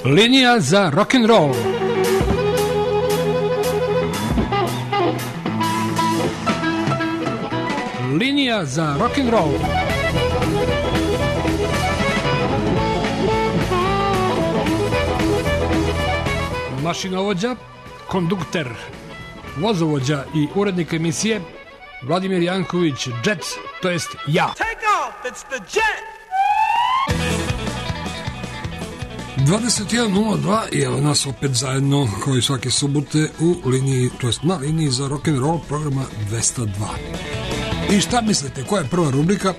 Linija za rock'n'roll. Linija za rock'n'roll. Mašinovođa, kondukter, vozovođa i urednik emisije Vladimir Janković, Jet, to jest ja. Take off, it's the Jet! 21.02 i evo nas opet zajedno kao i svake subote u liniji, to jest na liniji za rock'n'roll programa 202. I šta mislite, koja je prva rubrika?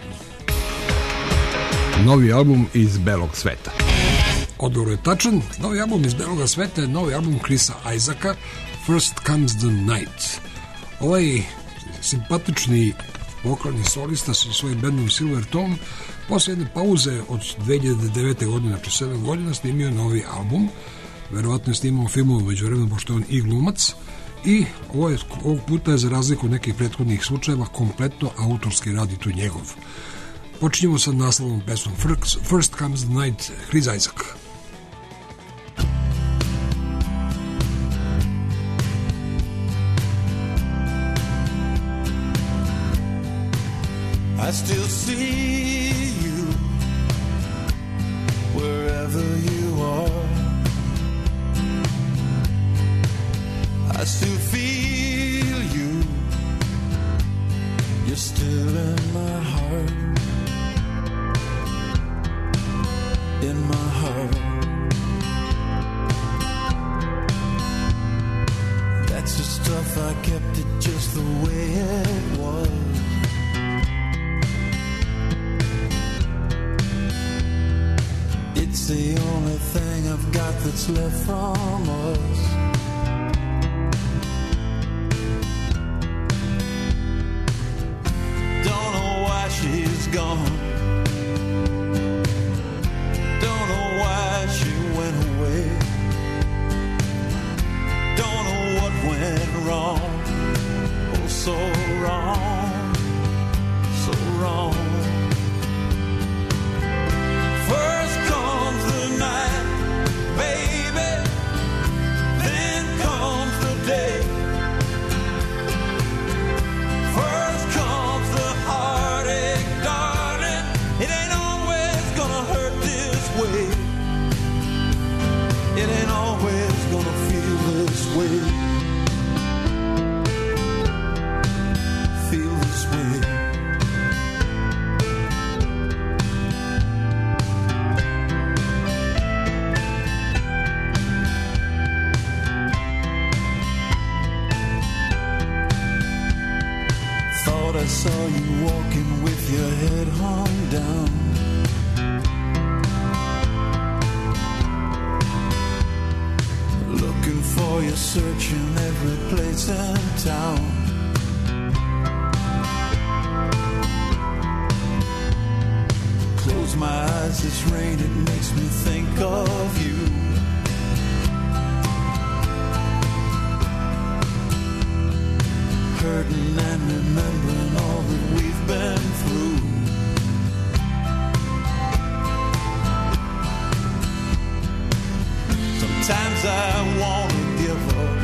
Novi album iz belog sveta. Odgovor je tačan. Novi album iz belog sveta je novi album Chrisa Isaaca, First Comes the Night. Ovaj simpatični vokalni solista sa svojim bandom Silver Tone posle jedne pauze od 2009. godine, znači 7 godina, snimio novi album. Verovatno je snimao filmove među vremenu, pošto je on i glumac. I ovog puta je, za razliku od nekih prethodnih slučajeva, kompletno autorski rad i tu njegov. Počinjemo sa naslovom pesmom First Comes the Night, Chris Isaac. I still see you wherever you are. I still feel you. You're still in my heart. In my heart. That's the stuff I kept it just the way it was. It's the only thing I've got that's left from us. Don't know why she's gone. Don't know why she went away. Don't know what went wrong. Oh, so wrong. So wrong. First comes the night, baby, then comes the day. First comes the heartache, darling, it ain't always gonna hurt this way. It ain't always gonna feel this way. Feel this way. I saw you walking with your head hung down. Looking for you, searching every place in town. Close my eyes, this rain, it makes me think of you. Hurting and remembering all that we've been through. Sometimes I wanna give up,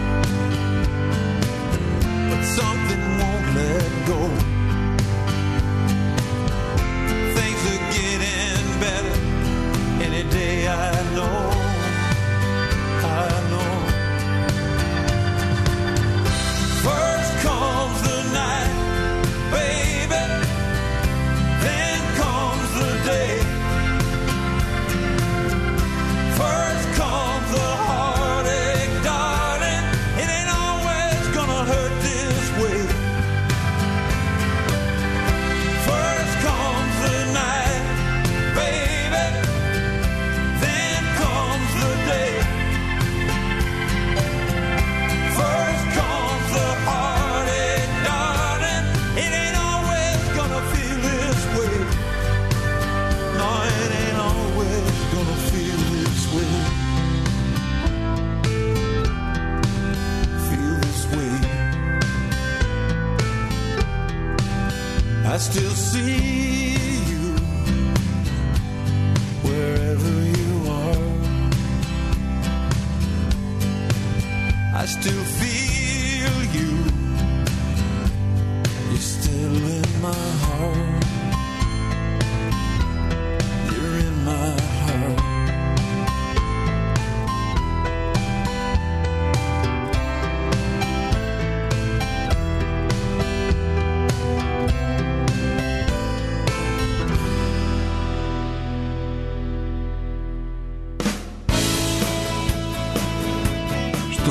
but something won't let go. Things are getting better any day, I know. I know. First comes the night, baby.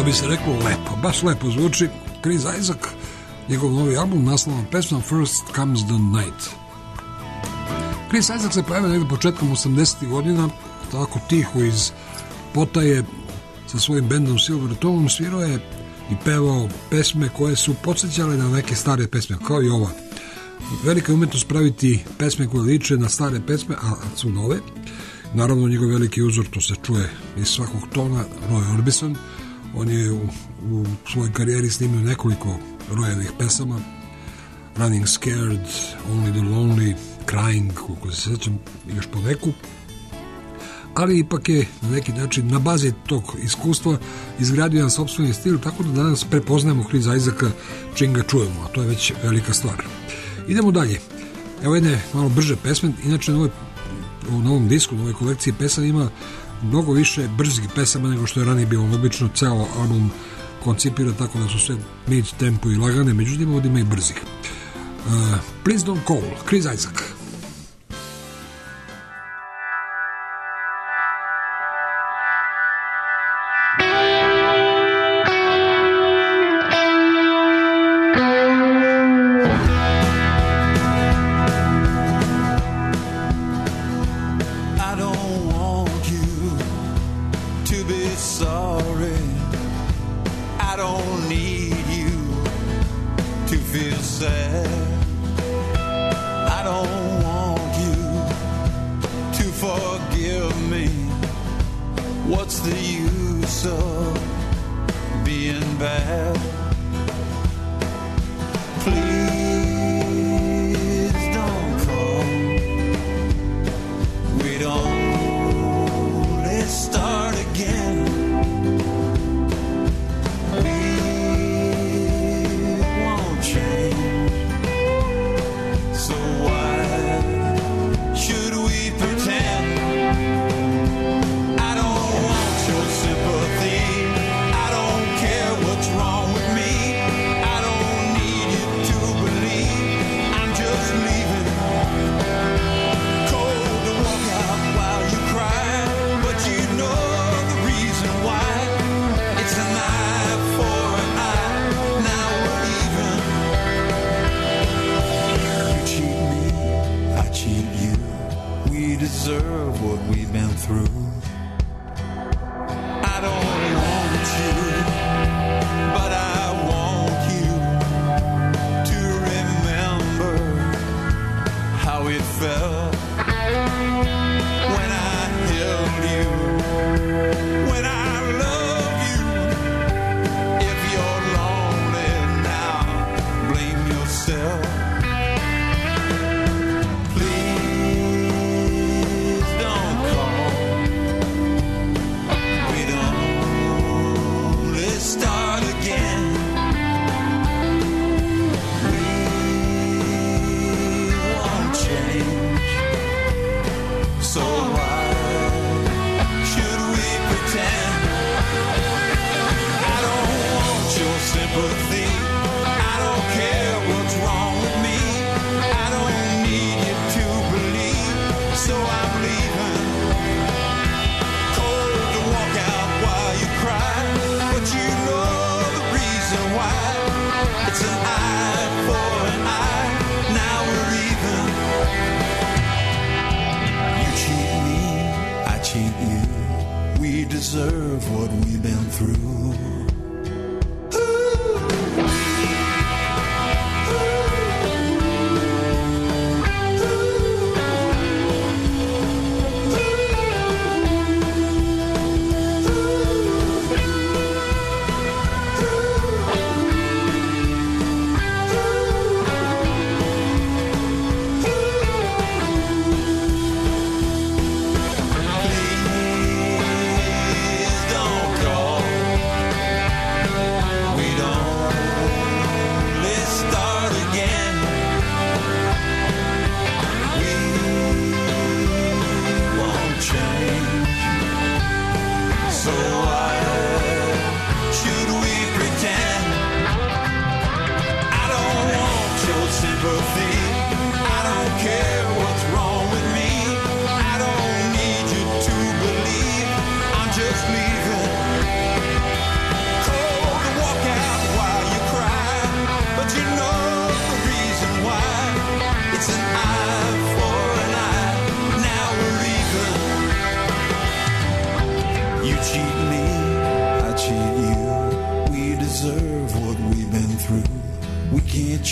bi se reklo lepo, baš lepo zvuči. Chris Isaak, njegov novi album, naslovna pesma First Comes the Night. Chris Isaak se pojavio negdje početkom 80. godina, tako tiho iz potaje sa svojim bendom Silvertone, svirao je i pevao pesme koje su podsjećale na neke stare pesme, kao i ova. Velika je umetnost praviti pesme koje liče na stare pesme, a su nove. Naravno, njegov veliki uzor, to se čuje iz svakog tona, Roy Orbison. On je u svojoj karijeri snimio nekoliko Royevih pesama. Running Scared, Only the Lonely, Crying, koliko se sjećam, još po neku. Ali ipak je na neki način na bazi tog iskustva izgradio jedan sopstveni stil, tako da danas prepoznajemo Chris Isaaka čim ga čujemo, a to je već velika stvar. Idemo dalje. Evo jedne malo brže pesme. Inače, u novom disku, u novoj kolekciji pesama ima mnogo više brzih pesama nego što je ranije bilo. Obično ceo album koncipira tako da su sve mid tempo i lagane, međutim ovdje ima i brzih. Please Don't Call, Chris Isaak.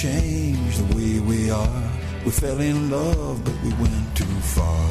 change the way we are. We fell in love, but we went too far.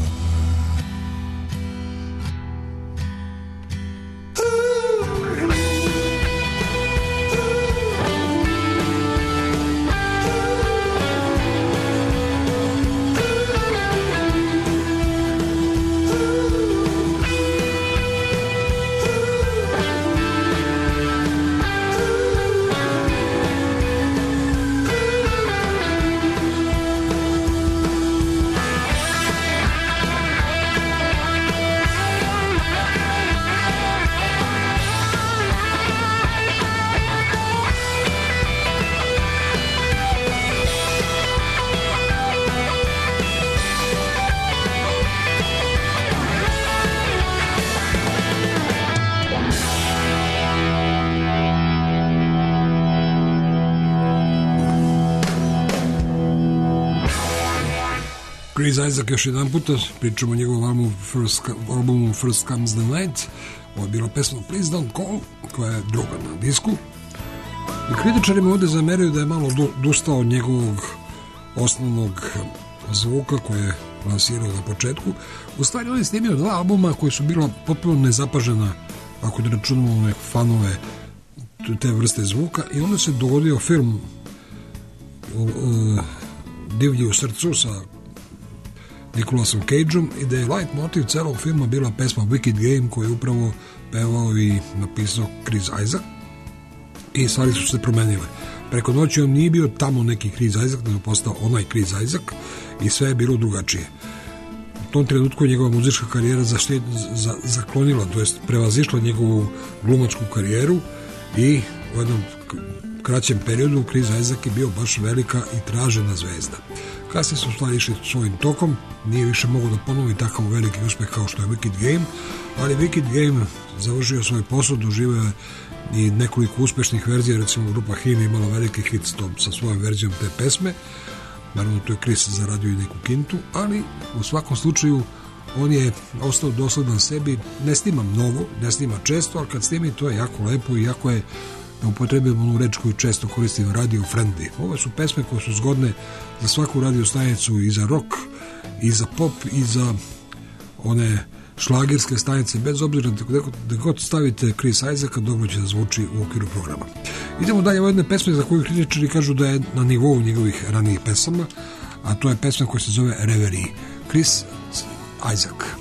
Chris Isaak još jedan puta, pričamo o njegovom albumu First Comes the Night. Ovo je bila pesma Please Don't Call, koja je druga na disku. I kritičari mu ovde zameraju da je malo odustao od njegovog osnovnog zvuka koje je lansirao na početku. U stvari on je snimio dva albuma koji su bila potpuno nezapažena, ako da računamo one fanove te vrste zvuka, i onda se dogodio film Divlji u srcu sa Nicolasom Cageom, i da je light motiv celog filma bila pesma Wicked Game koju je upravo pevao i napisao Chris Isaak, i stvari su se promenile. Preko noći on nije bio tamo neki Chris Isaak, nego postao onaj Chris Isaak i sve je bilo drugačije. U tom trenutku je njegova muzička karijera zaklonila, to jest prevazišla njegovu glumačku karijeru, i u jednom kraćem periodu Chris Isaak je bio baš velika i tražena zvezda. Kasnije su stvari išli svojim tokom, nije više mogao da ponovi takav veliki uspeh kao što je Wicked Game, ali Wicked Game završio svoj posao, doživio je i nekoliko uspešnih verzija, recimo grupa Him imala veliki hit sa svojom verzijom te pesme, naravno tu je Chris zaradio i neku kintu, ali u svakom slučaju on je ostao dosledan sebi, ne snima mnogo, ne snima često, ali kad snimi to je jako lepo i jako je, da upotrebimo onu reč koju često koristim, radio friendly. Ove su pesme koje su zgodne za svaku radio stanicu, i za rock, i za pop, i za one šlagerske stanice, bez obzira da god stavite Chris Isaaka, dobro će da zvuči u okviru programa. Idemo dalje u jedne pesme za koju kritičari kažu da je na nivou njegovih ranijih pesama, a to je pesma koja se zove Reverie. Chris Isaak.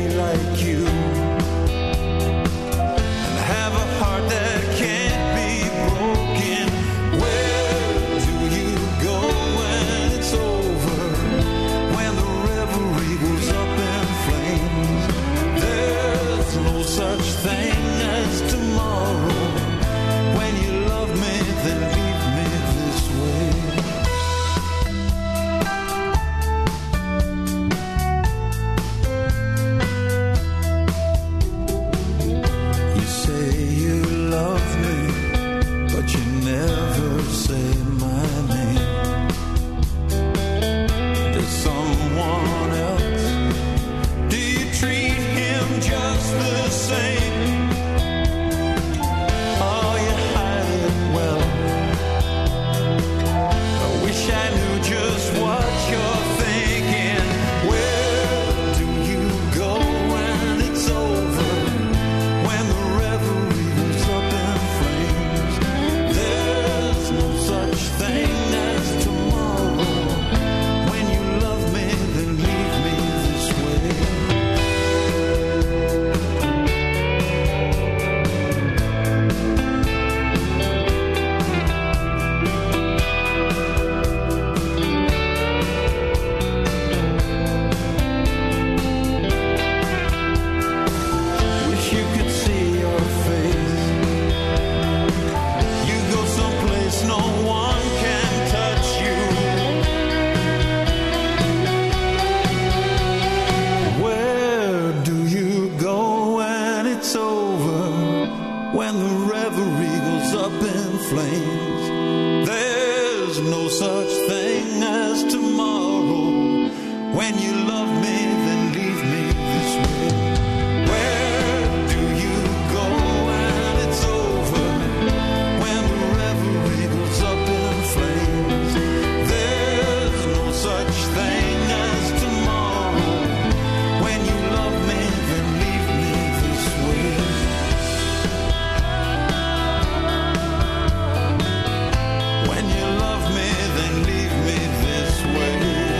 Be it's over, when the reverie goes up in flames, there's no such thing as tomorrow. When you love me, then leave me this way. Where do you go when it's over, when the reverie goes up in flames? There's no such thing as tomorrow. When you love me, then leave me this way. When you love me, then leave me this way.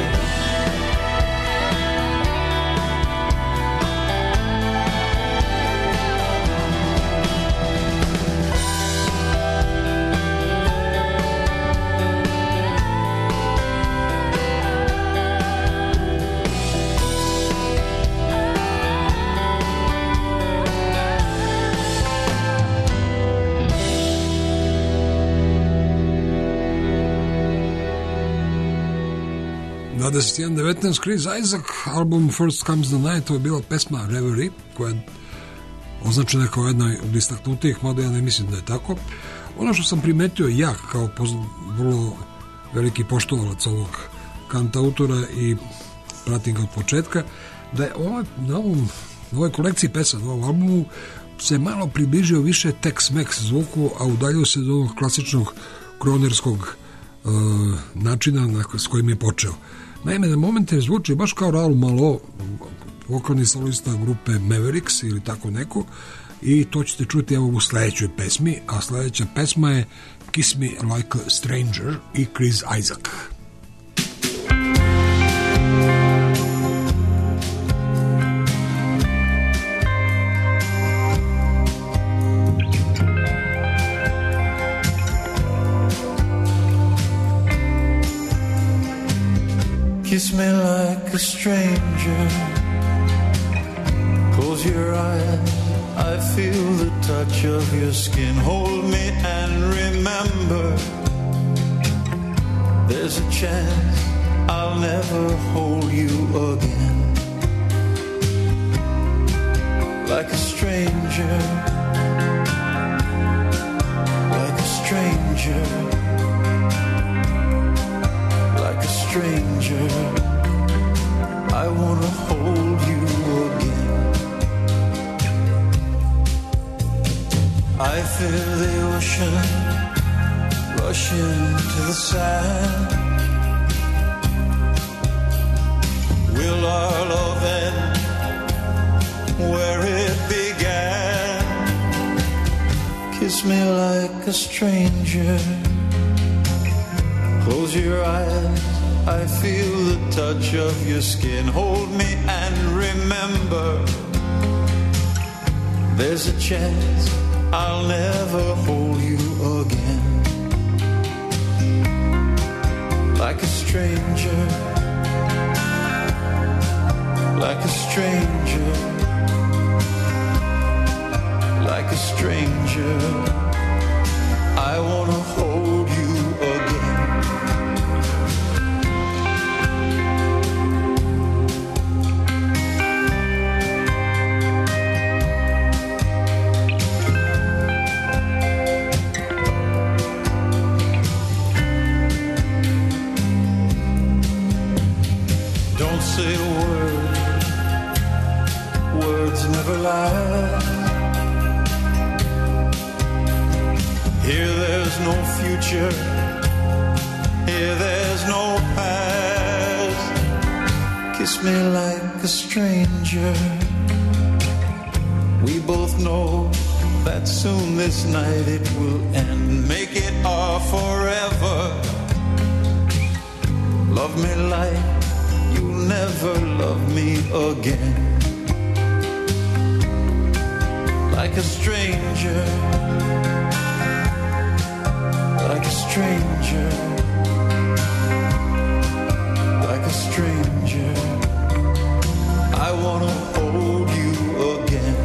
Chris Isaak, album First Comes the Night, to je bila pesma Reverie, koja je označena kao jedna od istaknutijih, mada ja ne mislim da je tako. Ono što sam primetio ja kao vrlo veliki poštovalac ovog kantautora i pratim ga od početka, da je na ovoj kolekciji pesama, na ovom albumu se malo približio više Tex-Mex zvuku, a udaljio se do onog klasičnog kronerskog načina s kojim je počeo. Naime, na momente zvuči baš kao Raoul Malo, vokalni solista grupe Mavericks ili tako neko, i to ćete čuti evo u sledećoj pesmi, a sledeća pesma je Kiss Me Like a Stranger i Chris Isaak. Kiss me like a stranger, close your eyes, I feel the touch of your skin. Hold me and remember, there's a chance I'll never hold you again. Like a stranger, like a stranger, like a stranger, I wanna hold you again. I feel the ocean rushing to the sand. Will our love end where it began? Kiss me like a stranger, close your eyes, I feel the touch of your skin. Hold me and remember, there's a chance I'll never hold you again. Like a stranger, like a stranger, like a stranger, I wanna hold you again. Don't say a word, words never lie. Here there's no future, here there's no past. Kiss me like a stranger, we both know that soon this night it will end. Make it our forever, love me like you'll never love me again. Like a stranger, like a stranger, like a stranger, I wanna hold you again.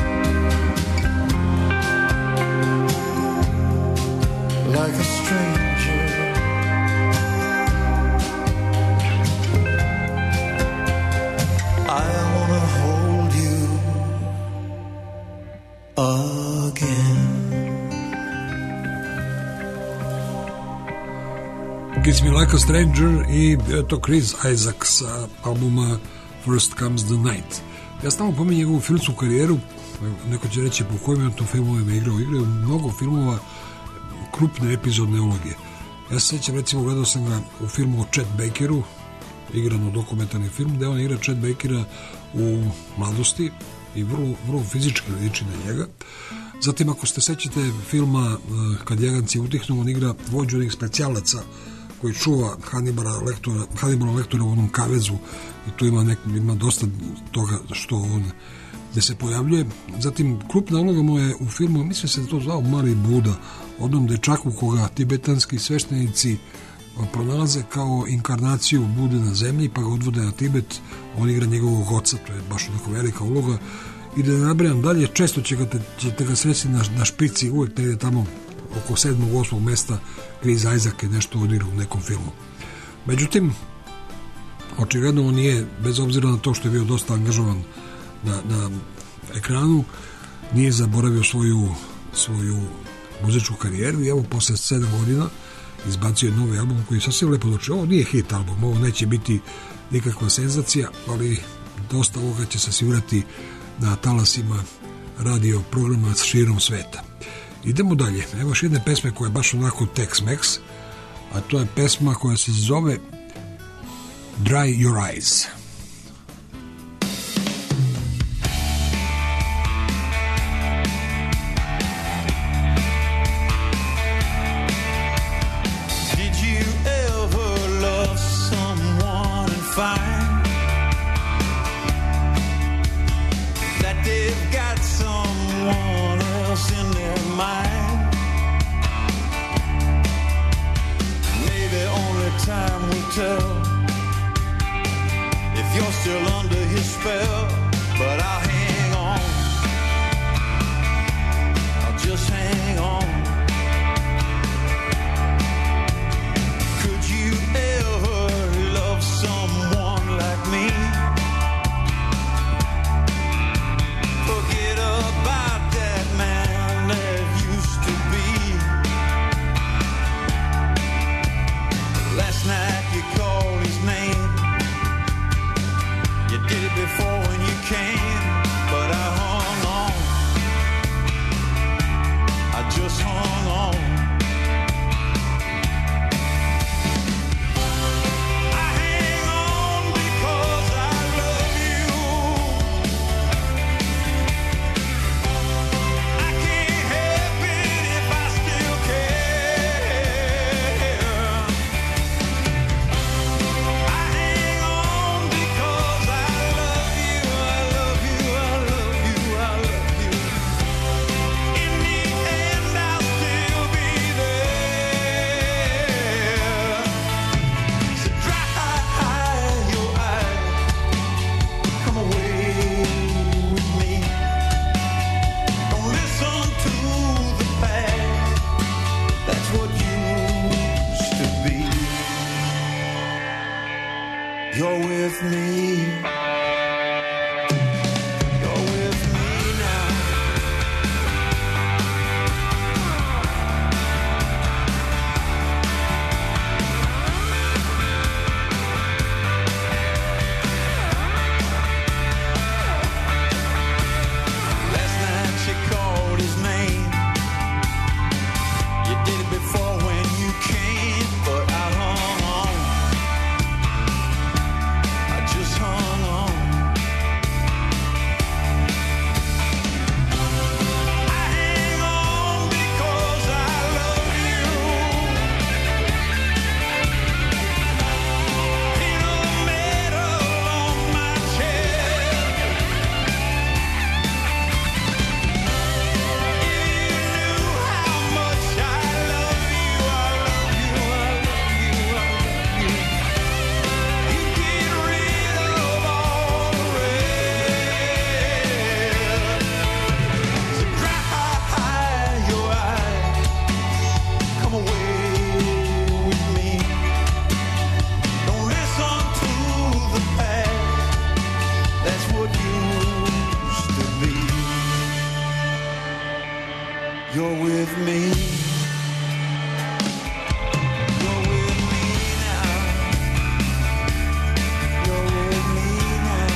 Like a stranger, I wanna hold you again. Kiss Me Like a Stranger i bio je to Chris Isaak sa albuma First Comes the Night. Ja stalno pominjem njegovu filmsku karijeru, neko će reći po kojim je to filmovima igrao. Igrao je mnogo filmova krupne epizodne uloge. Ja se sjećam, recimo, gledao sam ga u filmu o Chet Bakeru, igrano dokumentarni film, gde on igra Chet Bakera u mladosti i vrlo fizički liči na njega. Zatim, ako ste sećate filma Kad jaganci utihnu, on igra vođu onih specijalaca koji čuva Hannibala Lektora u onom kavezu i tu ima dosta toga što on gde se pojavljuje. Zatim, krupna uloga mu je u filmu, mislim se da to zvao Mali Buda, onom dečaku koga tibetanski sveštenici pronalaze kao inkarnaciju Bude na zemlji, pa ga odvode na Tibet, on igra njegovog oca, to je baš onako velika uloga. I da ne nabrajam dalje, često ćete ga sresti na špici, uvek negde tamo oko 7. 8. mesta Chris Isaak je nešto odigrao u nekom filmu. Međutim, očigledno on nije, bez obzira na to što je bio dosta angažovan na ekranu, nije zaboravio svoju muzičku karijeru i evo posle 7 godina izbacio je novi album koji je sasvim lepo dočeo. Ovo nije hit album, ovo neće biti nikakva senzacija, ali dosta ovoga će se svirati na talasima radio programa širom sveta. Idemo dalje. Evo još jedne pesme koja je baš onako Tex-Mex, a to je pesma koja se zove Dry Your Eyes. Did you ever love someone and find that they've got someone else in their mind? Maybe only time will tell you're with me. You're with me now. You're with me now.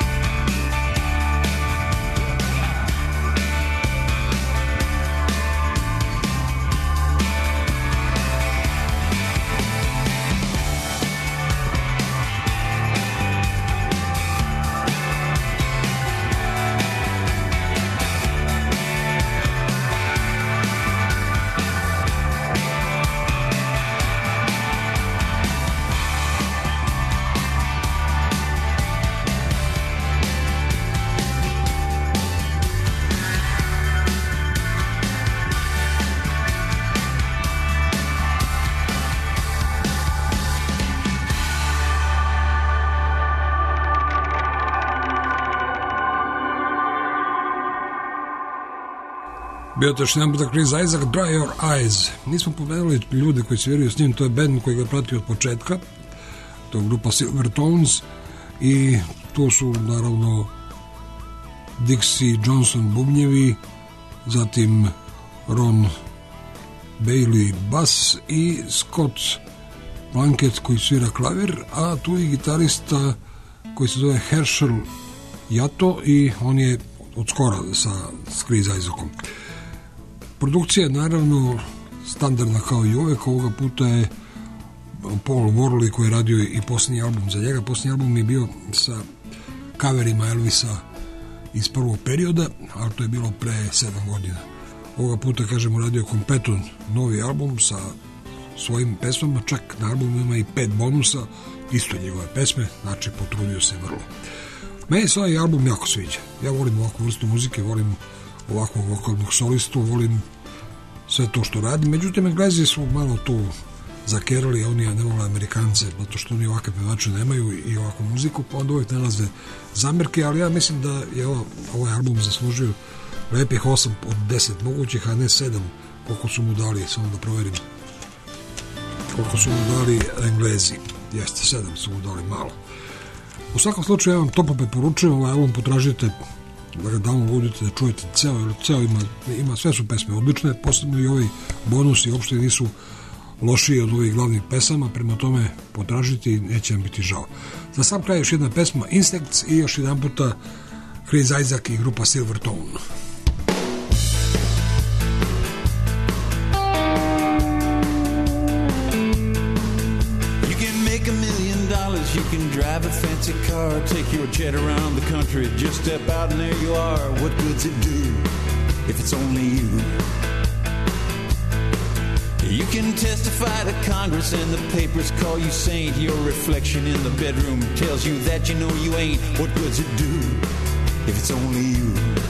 Bio to još jedan puta Chris Isaak, Dry Your Eyes. Nismo povedali ljude koji sviraju s njim, to je band koji ga prati od početka, to je grupa Silvertones i tu su naravno Dixie Johnson bubnjevi, zatim Ron Bailey bas i Scott Plunkett koji svira klavir, a tu je gitarista koji se zove Herschel Yato i on je od skora sa Chris Isaakom. Produkcija je naravno standardna kao i uvek, ovoga puta je Paul Worley koji je radio i posljednji album za njega. Posljednji album je bio sa coverima Elvisa iz prvog perioda, ali to je bilo pre 7 godina. Ovoga puta, kažemo, radio kompletan novi album sa svojim pesmama, čak na albumu ima i 5 bonusa, isto njegove pesme, znači potrudio se vrlo. Meni se ovaj album jako sviđa. Ja volim ovakvu vrstu muzike, volim ovakvog vokalnog solistu, volim sve to što radi. Međutim, Englezi su malo tu zakerali, oni ne vole Amerikance, zato što oni ovakve pevače nemaju i ovakvu muziku, pa onda uvijek nalaze zamerke, ali ja mislim da je ovaj album zaslužio lepih 8 od 10 mogućih, a ne 7, koliko su mu dali, samo da proverim koliko su mu dali Englezi. Jeste, 7 su mu dali malo. U svakom slučaju, ja vam toplo preporučujem, ovaj album potražite, da ga downloadite, da čujete ceo, jer ceo ima, sve su pesme odlične, posebno i ovi bonusi uopšte nisu lošiji od ovih glavnih pesama, prema tome potražite i neće vam biti žao. Za sam kraj još jedna pesma Insects i još jedan puta Chris Isaak i grupa Silvertone. You can drive a fancy car, take your jet around the country, just step out and there you are. What good's it do if it's only you? You can testify to Congress and the papers call you saint. Your reflection in the bedroom tells you that you know you ain't. What good's it do if it's only you?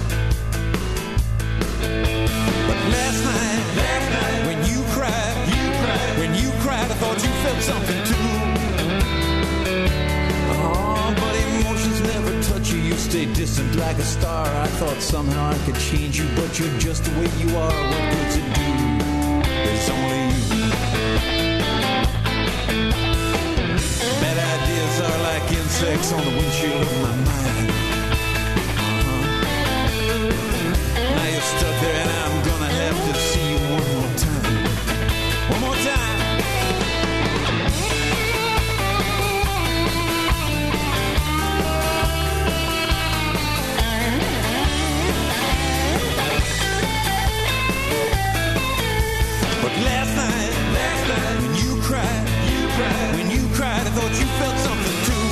But last night when you cried, I thought you felt something too. You stay distant like a star. I thought somehow I could change you, but you're just the way you are. What good's it do? It's only you. Bad ideas are like insects on the windshield of my mind. Now you're stuck there and I'm gonna have to see you one more time. One more time. Last night, when you cried, I thought you felt something too.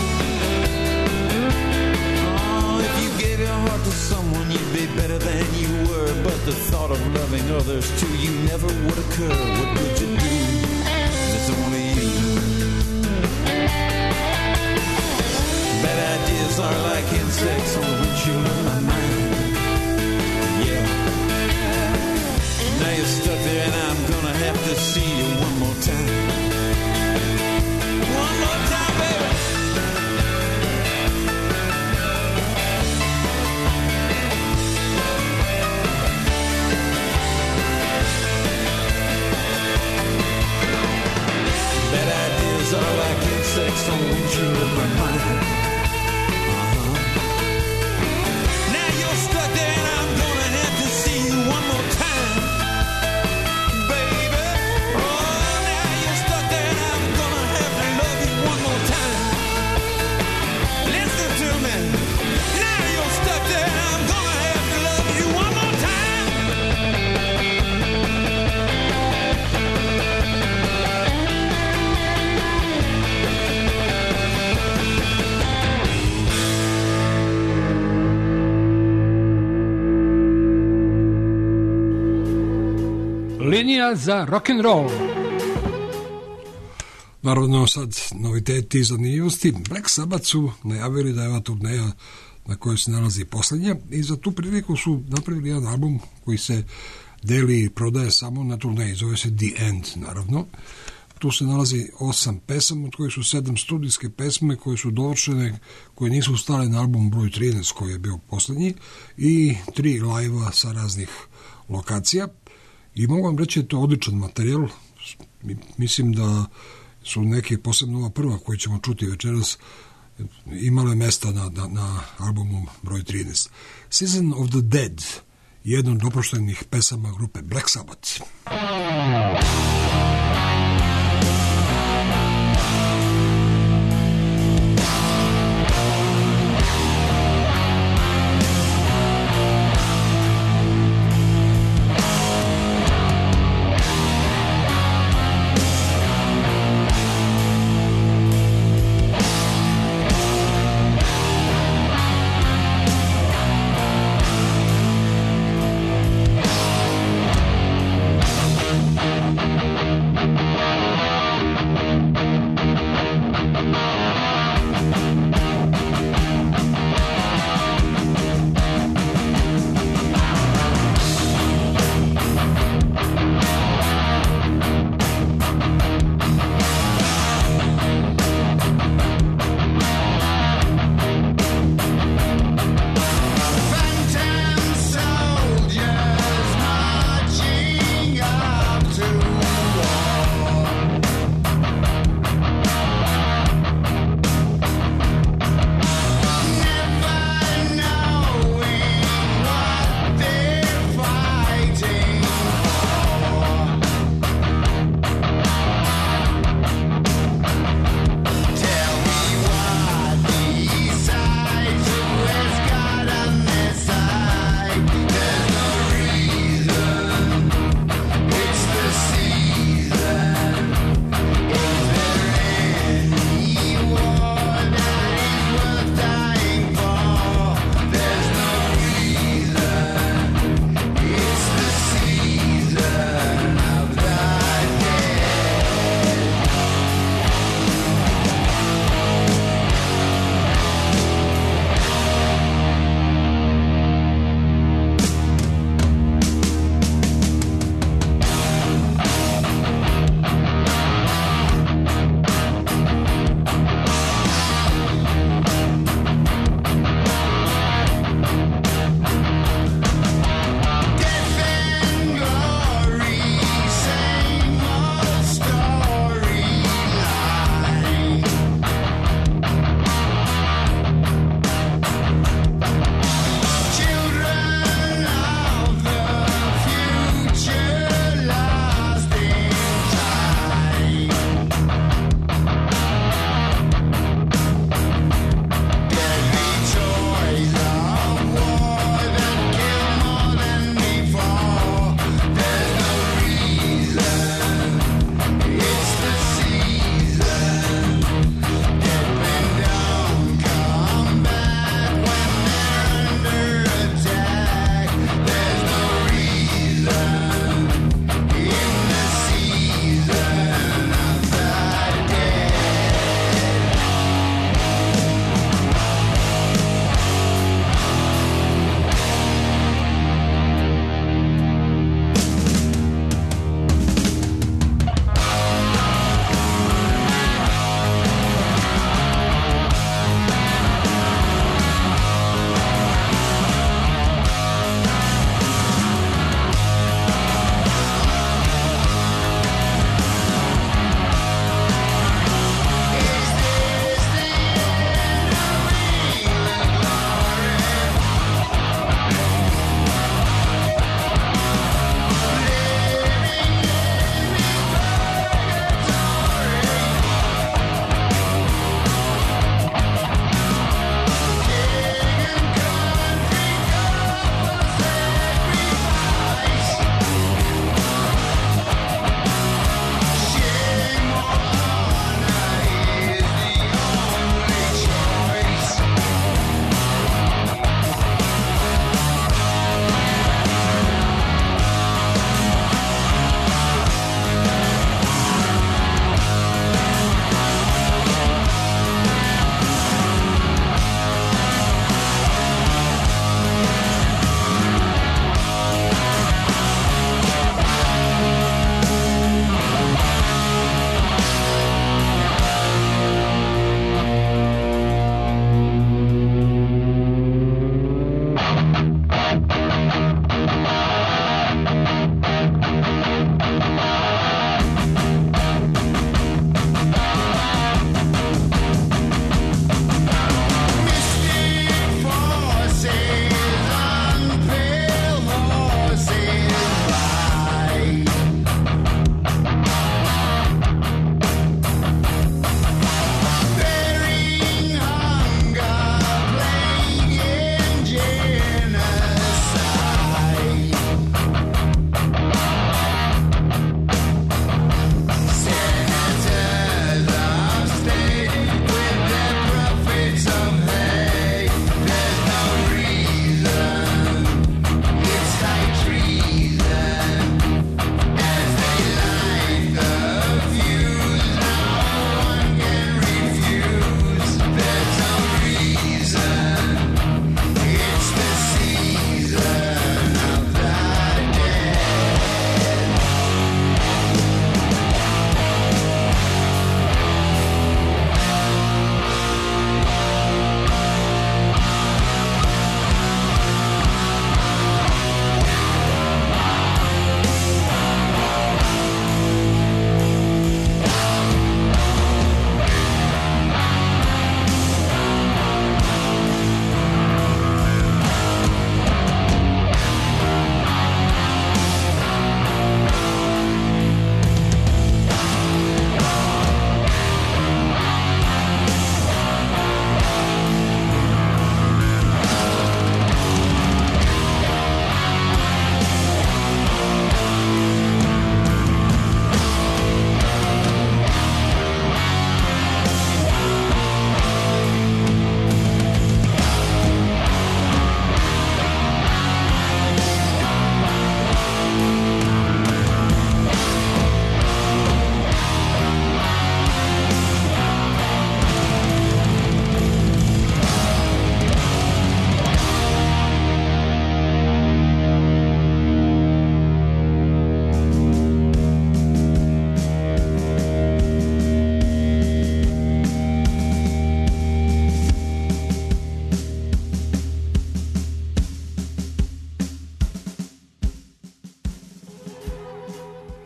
Oh, if you gave your heart to someone, you'd be better than you were. But the thought of loving others too, you never would occur. What would you do? It's only you. Bad ideas are like insects on the windshield of my mind. Yeah. Now you're stuck there and I'm gonna have to see you one more time. One more time, baby. Bad ideas are like insects on the windshield of my mind. Linija za rock'n'roll. Naravno sad noviteti i zanimljivosti. Black Sabbath su najavili da je ova turneja na kojoj se nalazi poslednja i za tu priliku su napravili jedan album koji se deli i prodaje samo na turneji, zove se The End naravno. Tu se nalazi 8 pesama, od kojih su 7 studijske pesme koje su dovršene, koje nisu stale na album broj 13 koji je bio poslednji i 3 live-a sa raznih lokacija. I mogu vam reći da je to odličan materijal. Mislim da su neke, posebno ova prva koju ćemo čuti večeras, imale mesta na albumu broj 13. Season of the Dead, jedan od oproštenih pesama grupe Black Sabbath.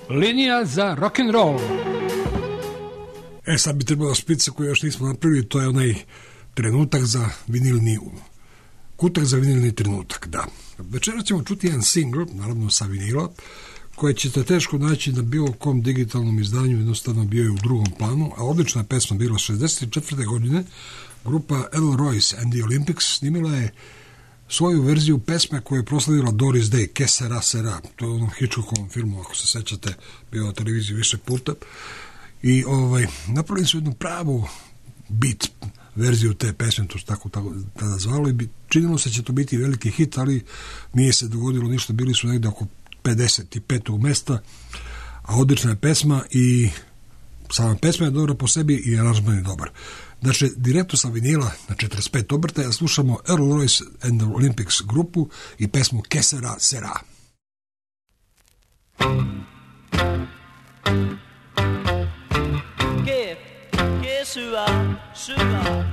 Linija za rock'n'roll. Sad bi trebalo špica koju još nismo napravili, to je onaj trenutak za vinilni, kutak za vinilni trenutak, da. Večera ćemo čuti jedan single, naravno sa vinila, koje ćete teško naći na bilo kom digitalnom izdanju, jednostavno bio je u drugom planu, a odlična je pesma bila 64. godine. Grupa Earl Royce and the Olympics snimila je svoju verziju pesme koju je proslavila Doris Day, Que sera sera. To je u onom Hitchcockovom filmu, ako se sećate, bio na televiziji više puta. I napravili su jednu pravu beat verziju te pesme, to se tako tada zvalo, i činilo se će to biti veliki hit, ali nije se dogodilo ništa, bili su negde oko 55. mesta, a odlična je pesma i sama pesma je dobra po sebi i aranžman je dobar. Znači, direktno sa vinila na 45 obrtaja slušamo Earl Royce and the Olympics grupu i pesmu Que sera sera. Que sera sera.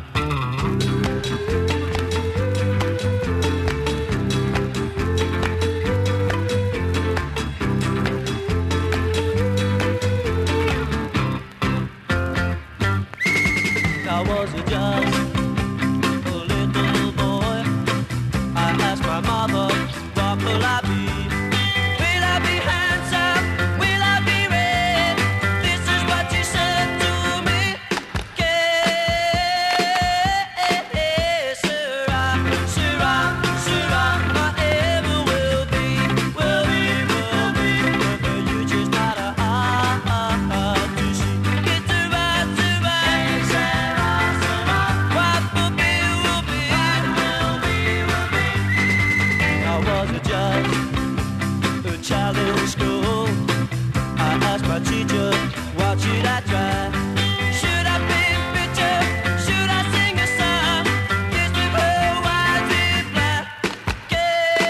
I was just a little boy. I asked my mother, what will I be? Will I be handsome? Will I be red? This is what she said to me. Que sera, sera, sera. Whatever will be, will be, will be. But you just not a hard to see. It's a right, what will be, will be. I was just a child in school. I asked my teacher, what should I try? Should I paint picture? Should I sing a song? This with her wise reply. Que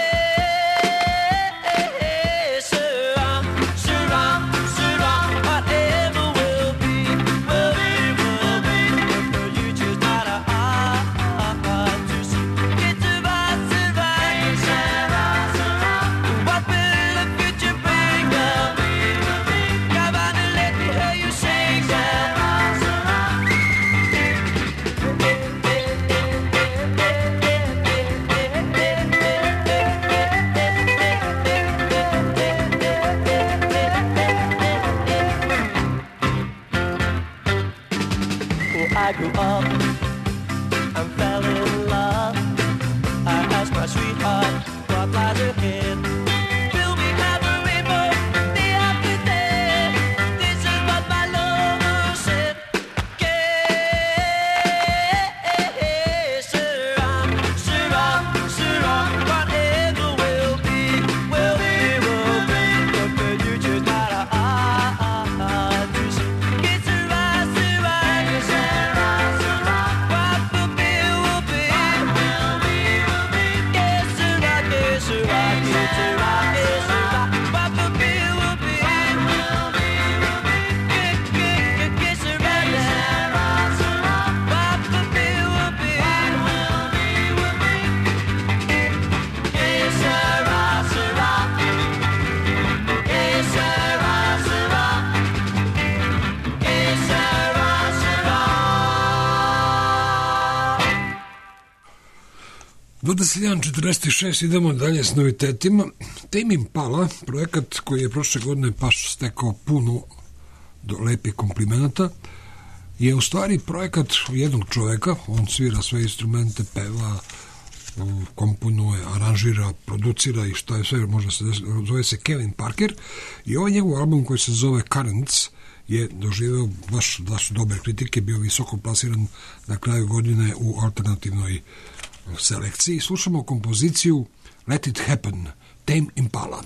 sera, sera, sera. Whatever will be, will be, will be. But you just not a hard to see. It's a right, sera, sera. What will the future bring? Come on and let me hear you sing. Oh, I grew up and fell in love. I asked my sweetheart, what lies ahead? Will we have a rainbow day after day? This is what my lover said. Que sera, sera, sera. Whatever will be, will be, will be. But you just not a to see. It's a right, sera, sera, sera. What will be, will be, will be, will be. Que sera, que sera, que sera, que sera. What will be, will be, will be, will be. Que sera, sera, sera. What will be, will be, will be, will be. Que sera, sera. Que sera, sera. Que sera, sera. 21.46, idemo dalje s novitetima. Tame Impala, projekat koji je prošle godine baš stekao puno do lepih komplimenata, je u stvari projekat jednog čoveka. On svira sve instrumente, peva, komponuje, aranžira, producira i što je sve, možda se zove se Kevin Parker, i ovaj njegov album koji se zove Currents je doživeo baš dobre kritike, bio visoko plasiran na kraju godine u alternativnoj selekciji. Slušamo kompoziciju Let It Happen, Tame Impala.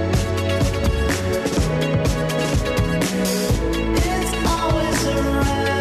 It's always around.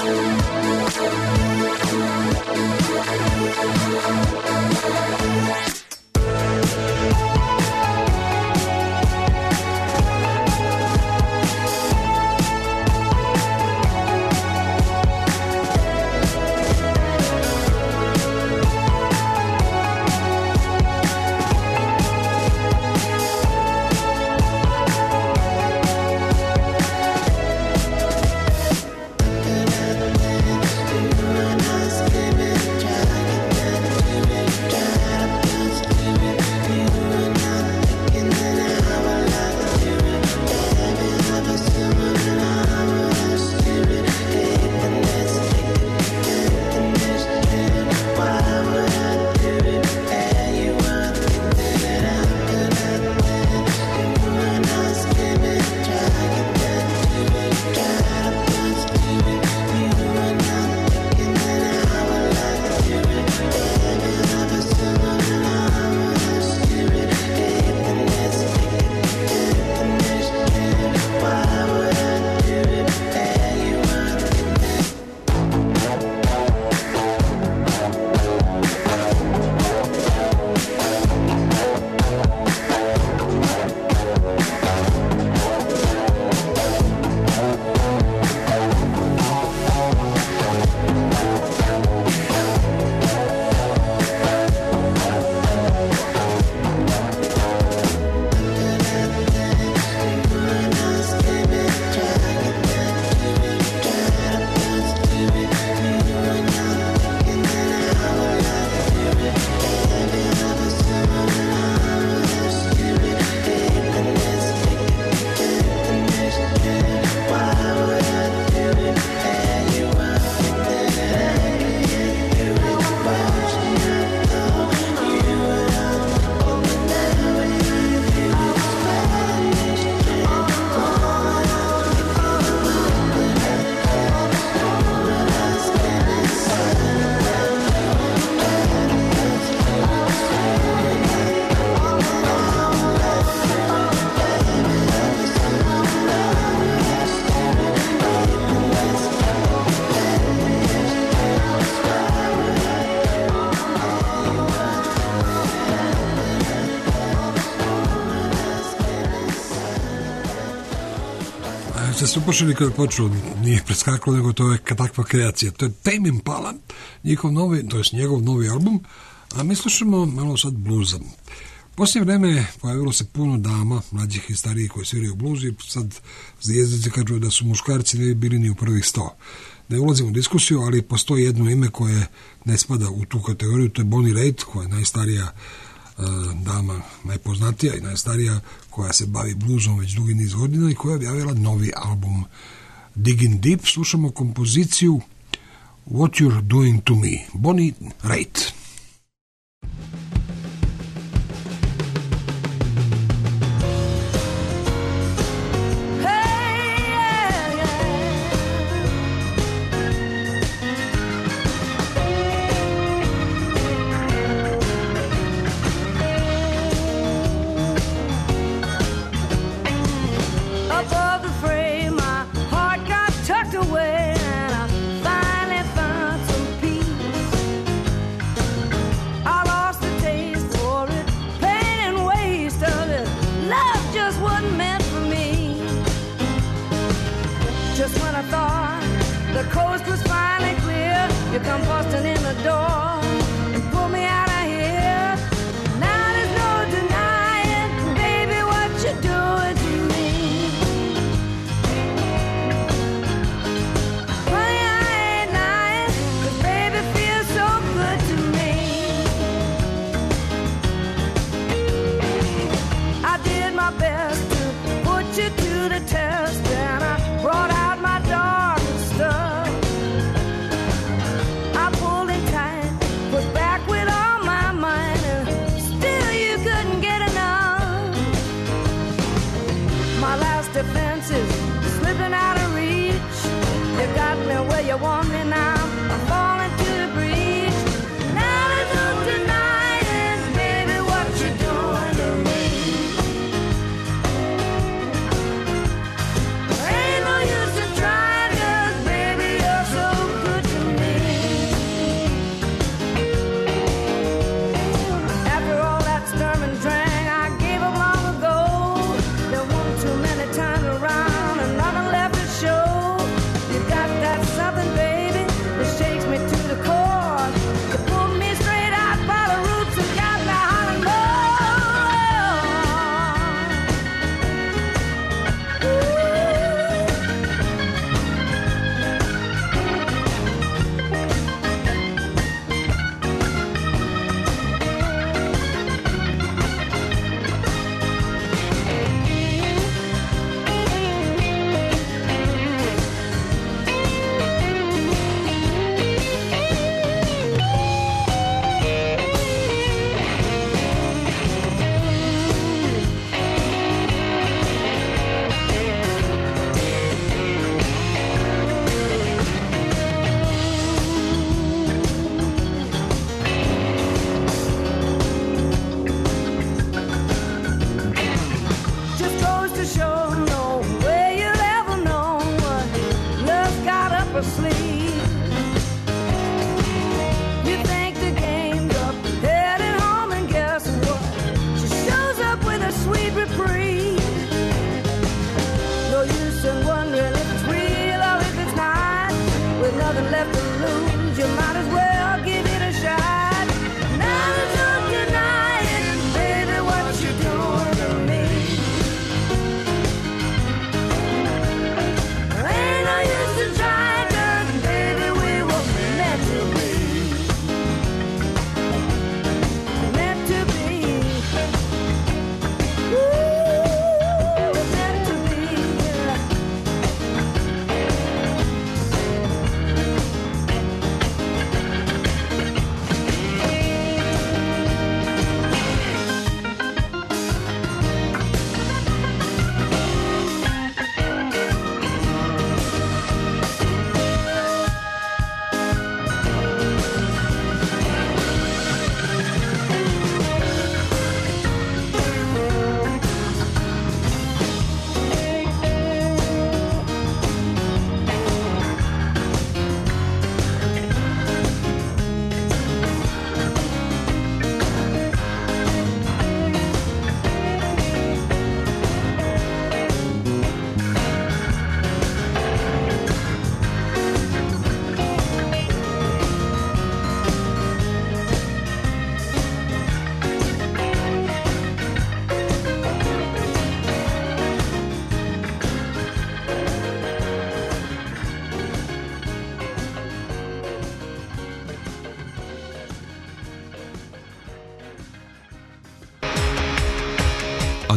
ste slušali kada je počeo, nije preskakalo, nego to je takva kreacija. To je Tame Impala, njihov novi, to je njegov novi album, a mi slušamo malo sad bluza. Poslije vreme pojavilo se puno dama, mlađih i starijih koji sviraju blues i sad zvijezdice kažu da su muškarci ne bili ni u prvih 100. Ne ulazim u diskusiju, ali postoji jedno ime koje ne spada u tu kategoriju, to je Bonnie Raitt, koja je najstarija dama, najpoznatija i najstarija, koja se bavi bluzom već dugi niz godina i koja je objavila novi album Digging Deep. Slušamo kompoziciju What You're Doing to Me, Bonnie Raitt.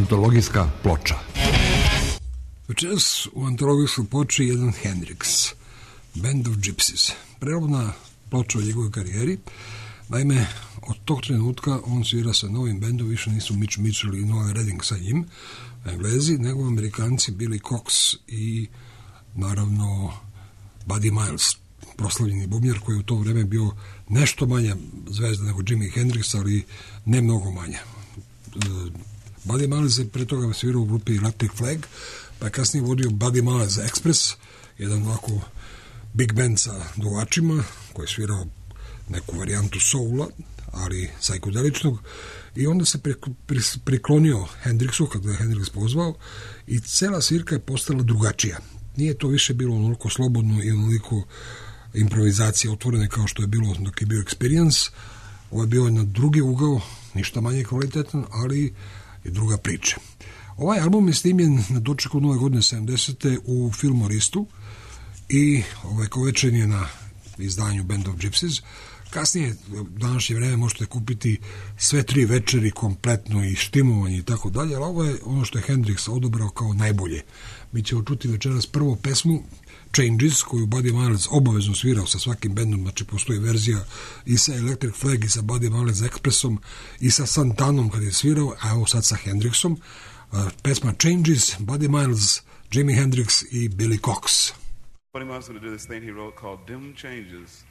antologijska ploča. Večeras u antologijskoj ploči jedan Hendrix, Band of Gypsies, prelomna ploča u njegovoj karijeri. Naime, od tog trenutka on svira sa novim bendom, više nisu Mitch Mitchell i Noel Redding sa njim, Englezi, nego Amerikanci Billy Cox i naravno Buddy Miles, proslavljeni bubnjar koji je u to vreme bio nešto manja zvezda nego Jimi Hendrix, ali ne mnogo manja. Buddy Miles je pre toga svirao u grupi Electric Flag, pa je kasnije vodio Buddy Miles Express, jedan ovako big band sa duvačima, koji je svirao neku varijantu soula, ali sajkodeličnog, i onda se priklonio Hendrixu kada je Hendrix pozvao i cela svirka je postala drugačija. Nije to više bilo onoliko slobodno i onoliko improvizacije otvorene kao što je bilo dok je bio Experience. Ovo je bio na drugi ugao, ništa manje kvalitetan, ali i druga priča. Ovaj album je snimljen na dočeku nove godine 70. u Fillmore-istu i kovečen je na izdanju Band of Gypsies. Kasnije, u današnje vreme, možete kupiti sve 3 večeri kompletno i štimovanje i tako dalje, ali ovo je ono što je Hendrix odabrao kao najbolje. Mi ćemo čuti večeras prvo pesmu Changes, koju Buddy Miles obavezno svirao sa svakim bendom, znači postoji verzija i sa Electric Flag i sa Buddy Miles Expressom i sa Santanom kad je svirao, a evo sad sa Hendrixom. Pesma Changes, Buddy Miles, Jimi Hendrix i Billy Cox. Buddy Miles going to do this thing he wrote called Dim Changes.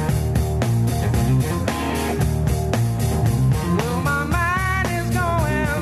Well, my mind is going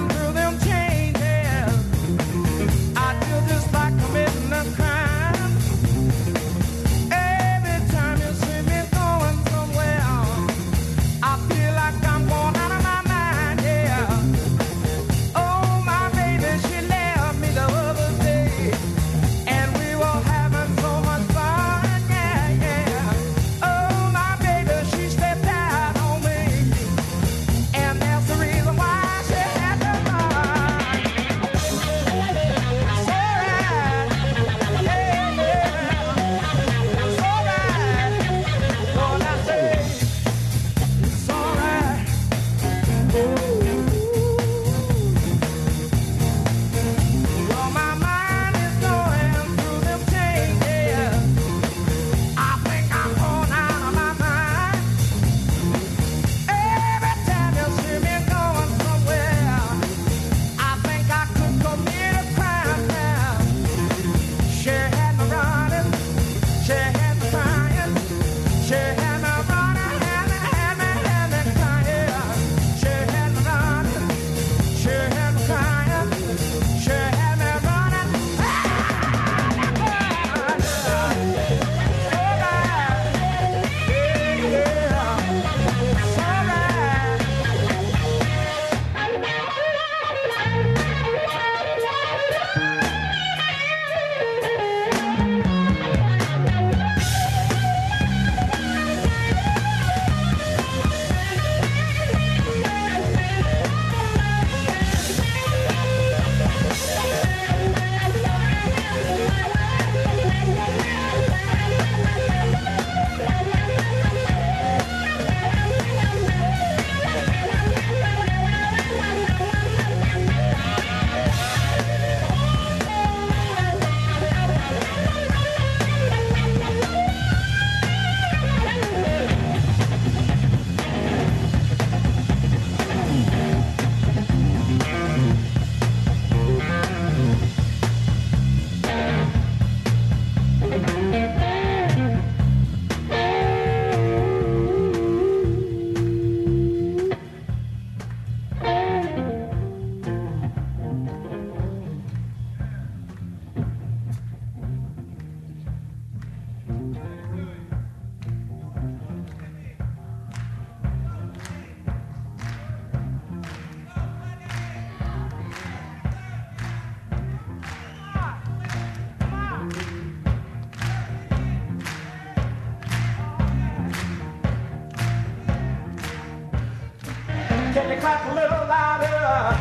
clap a little louder.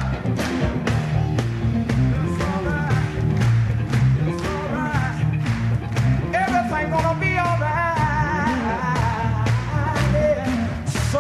It's alright. It's alright. Everything gonna be alright. Yeah. So.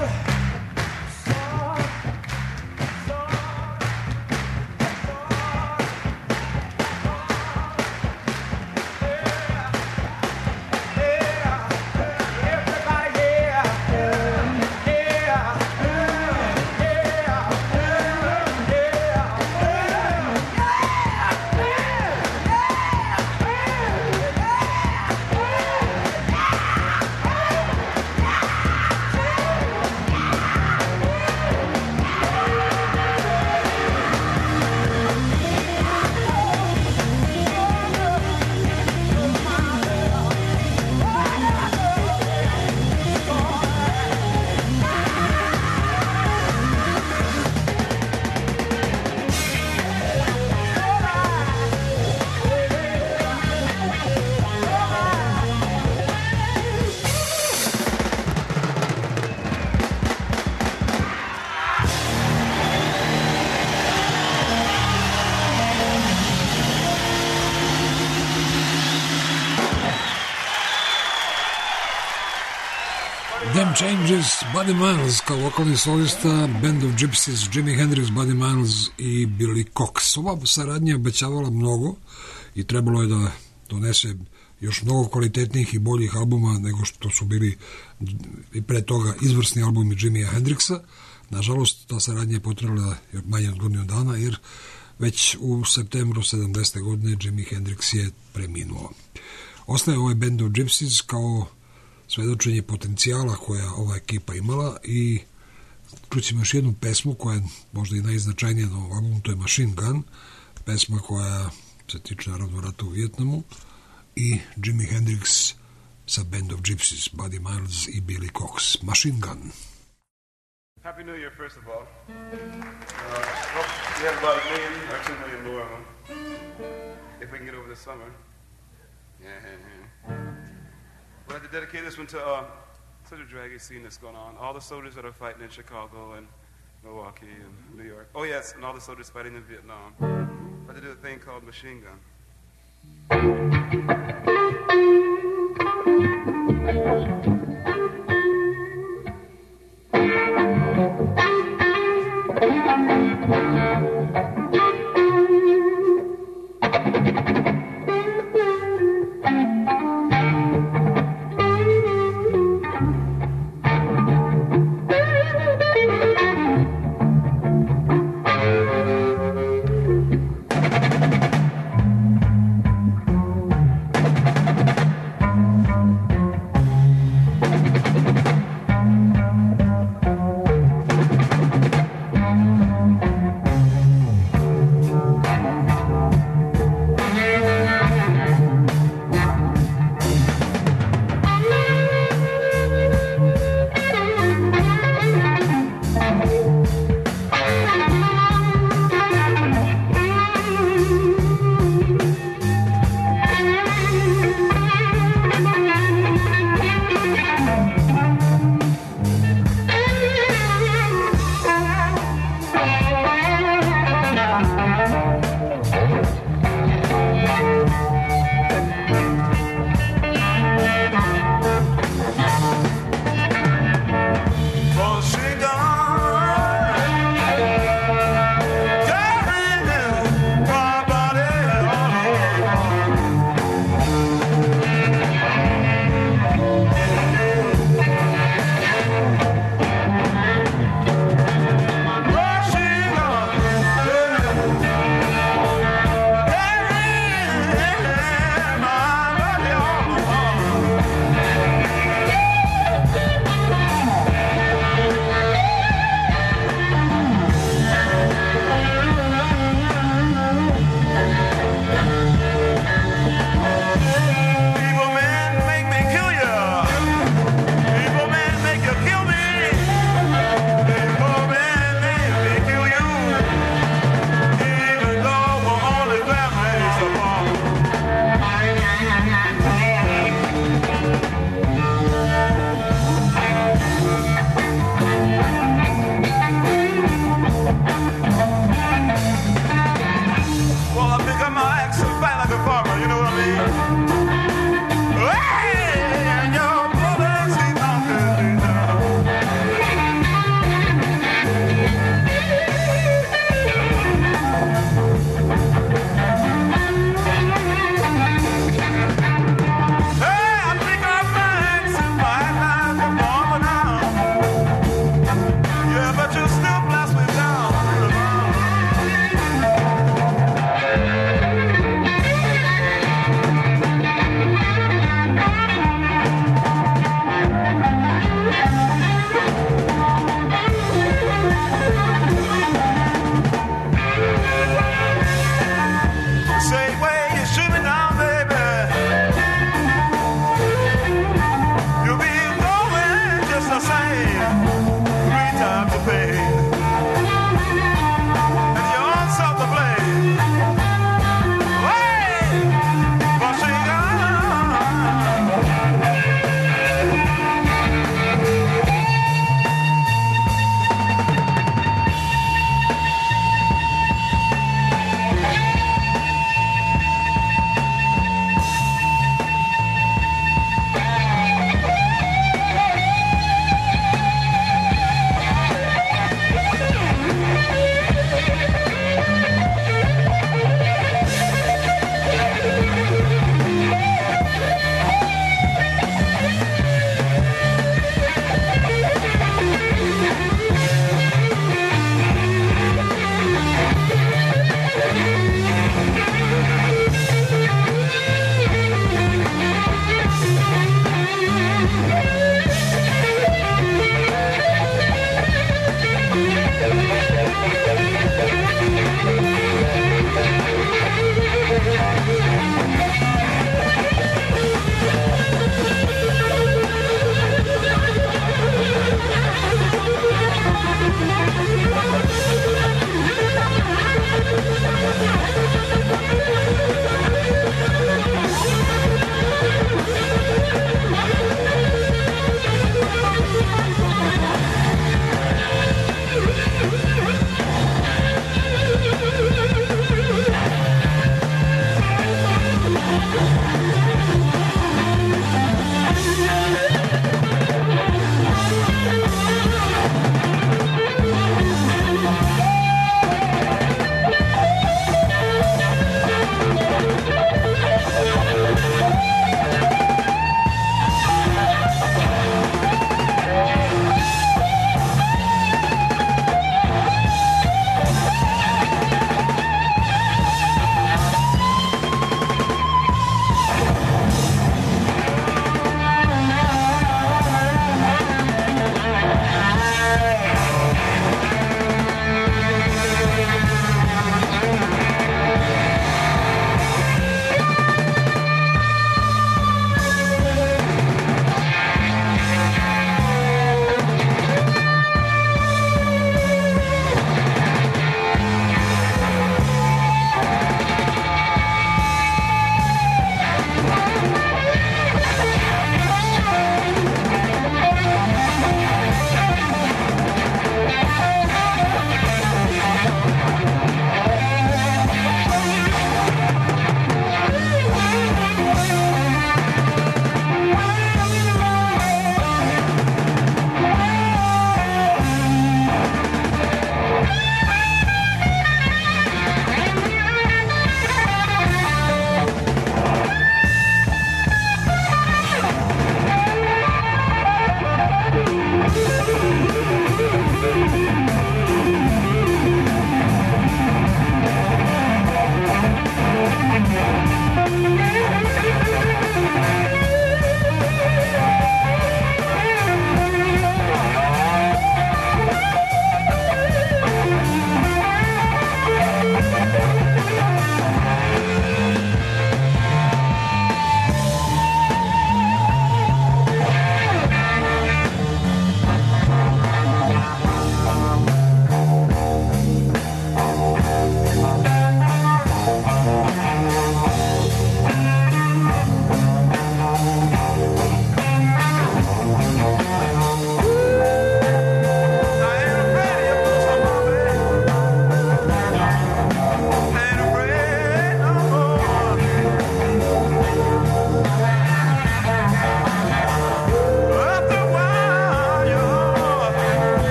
Them Changes, Buddy Miles kao vokalni solista, Band of Gypsies, Jimi Hendrix, Buddy Miles i Billy Cox. Ova saradnja obećavala mnogo i trebalo je da donese još mnogo kvalitetnijih i boljih albuma nego što su bili i pre toga izvrsni albumi Jimija Hendrixa. Nažalost, ta saradnja je potrebala manje od godinu dana, jer već u septembru 70. godine Jimi Hendrix je preminuo. Ostaje ovaj Band of Gypsies kao svedočenje potencijala koja ova ekipa imala i čućemo još jednu pesmu koja je možda i najznačajnija na ovom albumu, to je Machine Gun, pesma koja se tiče naravno rata u Vijetnamu i Jimi Hendrix sa Band of Gypsies, Buddy Miles i Billy Cox. Machine Gun. Happy New Year, first of all. Hope we have about 1 million or 2 million more of them. If we can get over the summer. Yeah. We'd like to dedicate this one to such a draggy scene that's going on. All the soldiers that are fighting in Chicago and Milwaukee and New York. Oh, yes, and all the soldiers fighting in Vietnam. We'd like to do a thing called Machine Gun.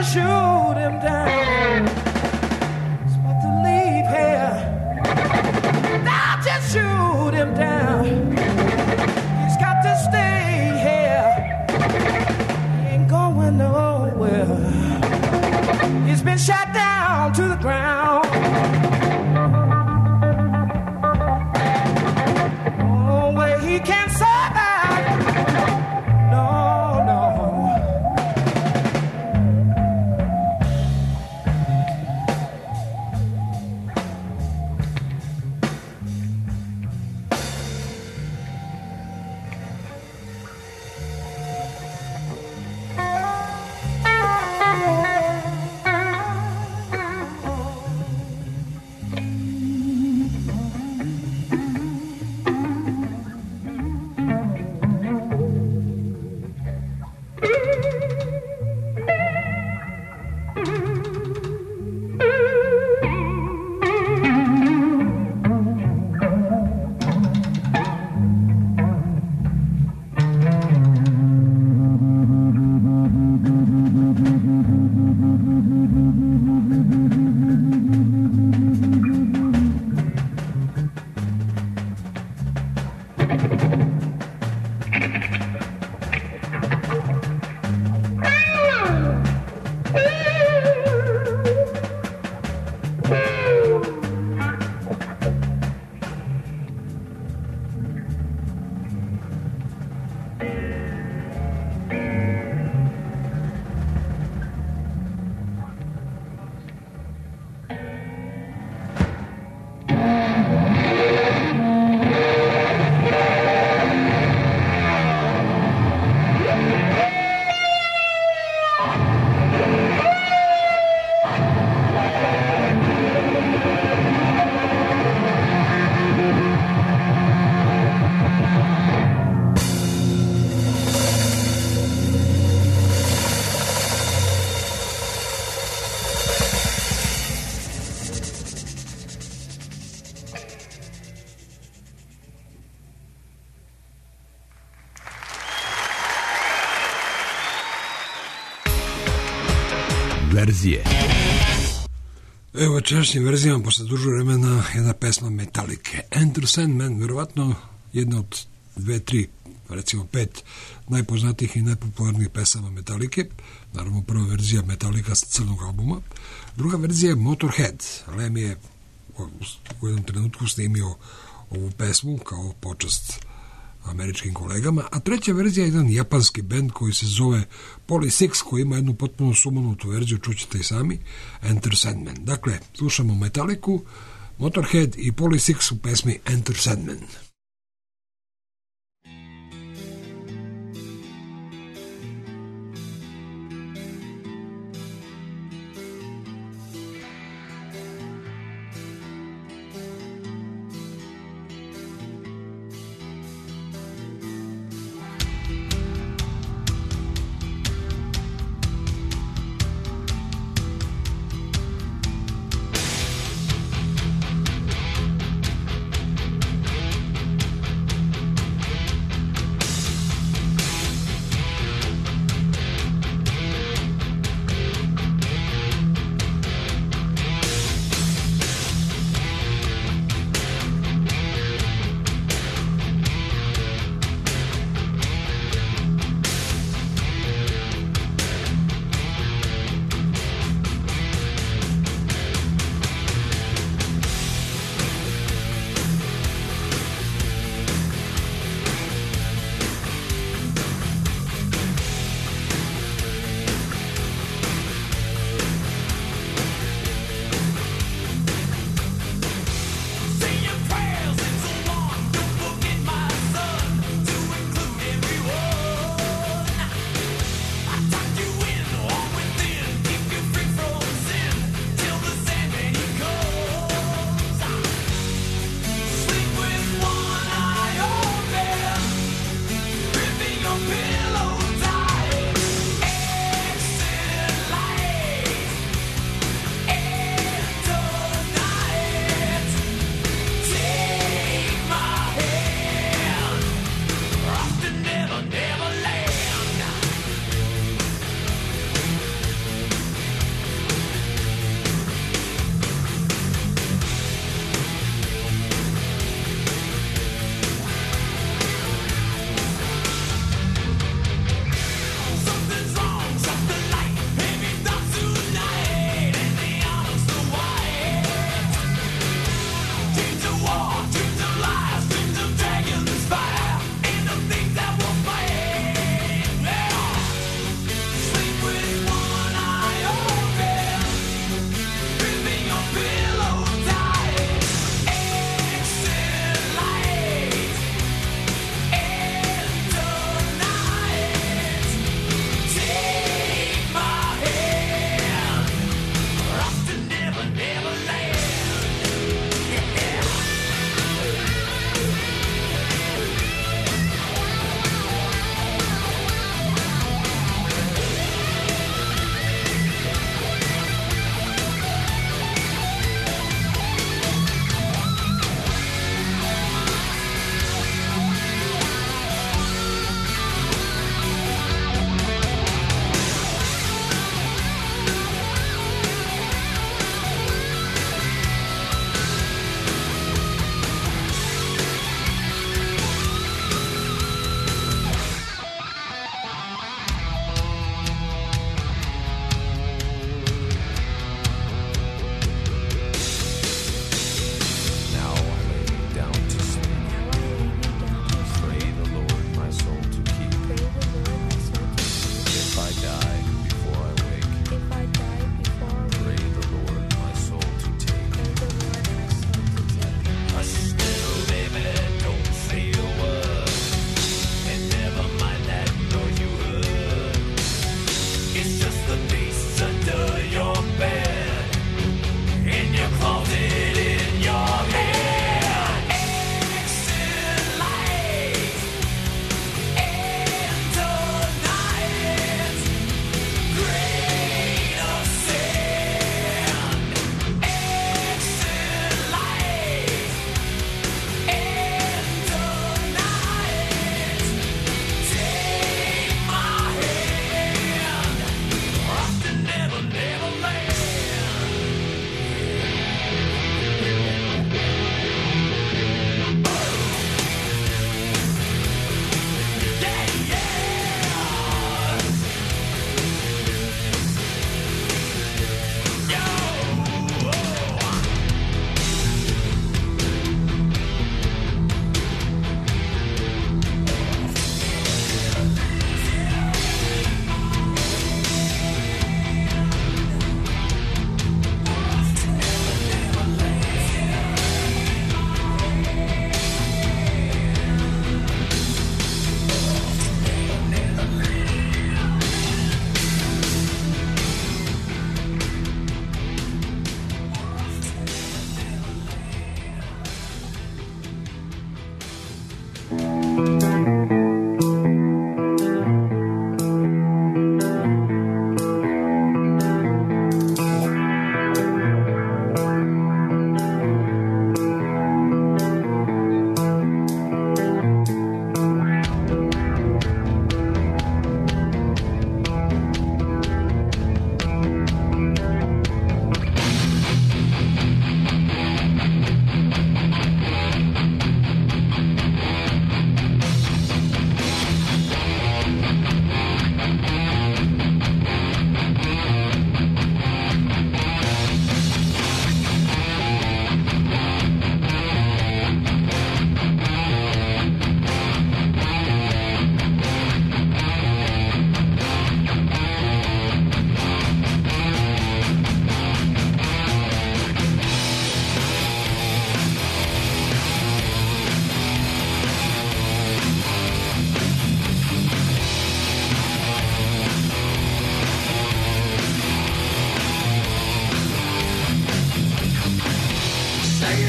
shoot him down. He's about to leave here. I'll just shoot him down. He's got to stay here. He ain't going nowhere. He's been shot down to the ground. No way he can survive. No, no. Verzije. Evo večerašnjim verzijama posle dužeg vremena jedna pesma Metallice, Enter Sandman, verovatno jedna od 2, 3, recimo 5 najpoznatijih i najpopularnijih pesama Metallice. Naravno prva verzija Metallica s crnog albuma, druga verzija je Motorhead. Lem je u jednom trenutku snimio ovu pesmu kao počast američkim kolegama, a treća verzija je jedan japanski bend koji se zove Poly6, koji ima jednu potpuno sumanutu verziju, čućete i sami, Enter Sandman. Dakle, slušamo Metallicu, Motorhead i Poly6 u pesmi Enter Sandman.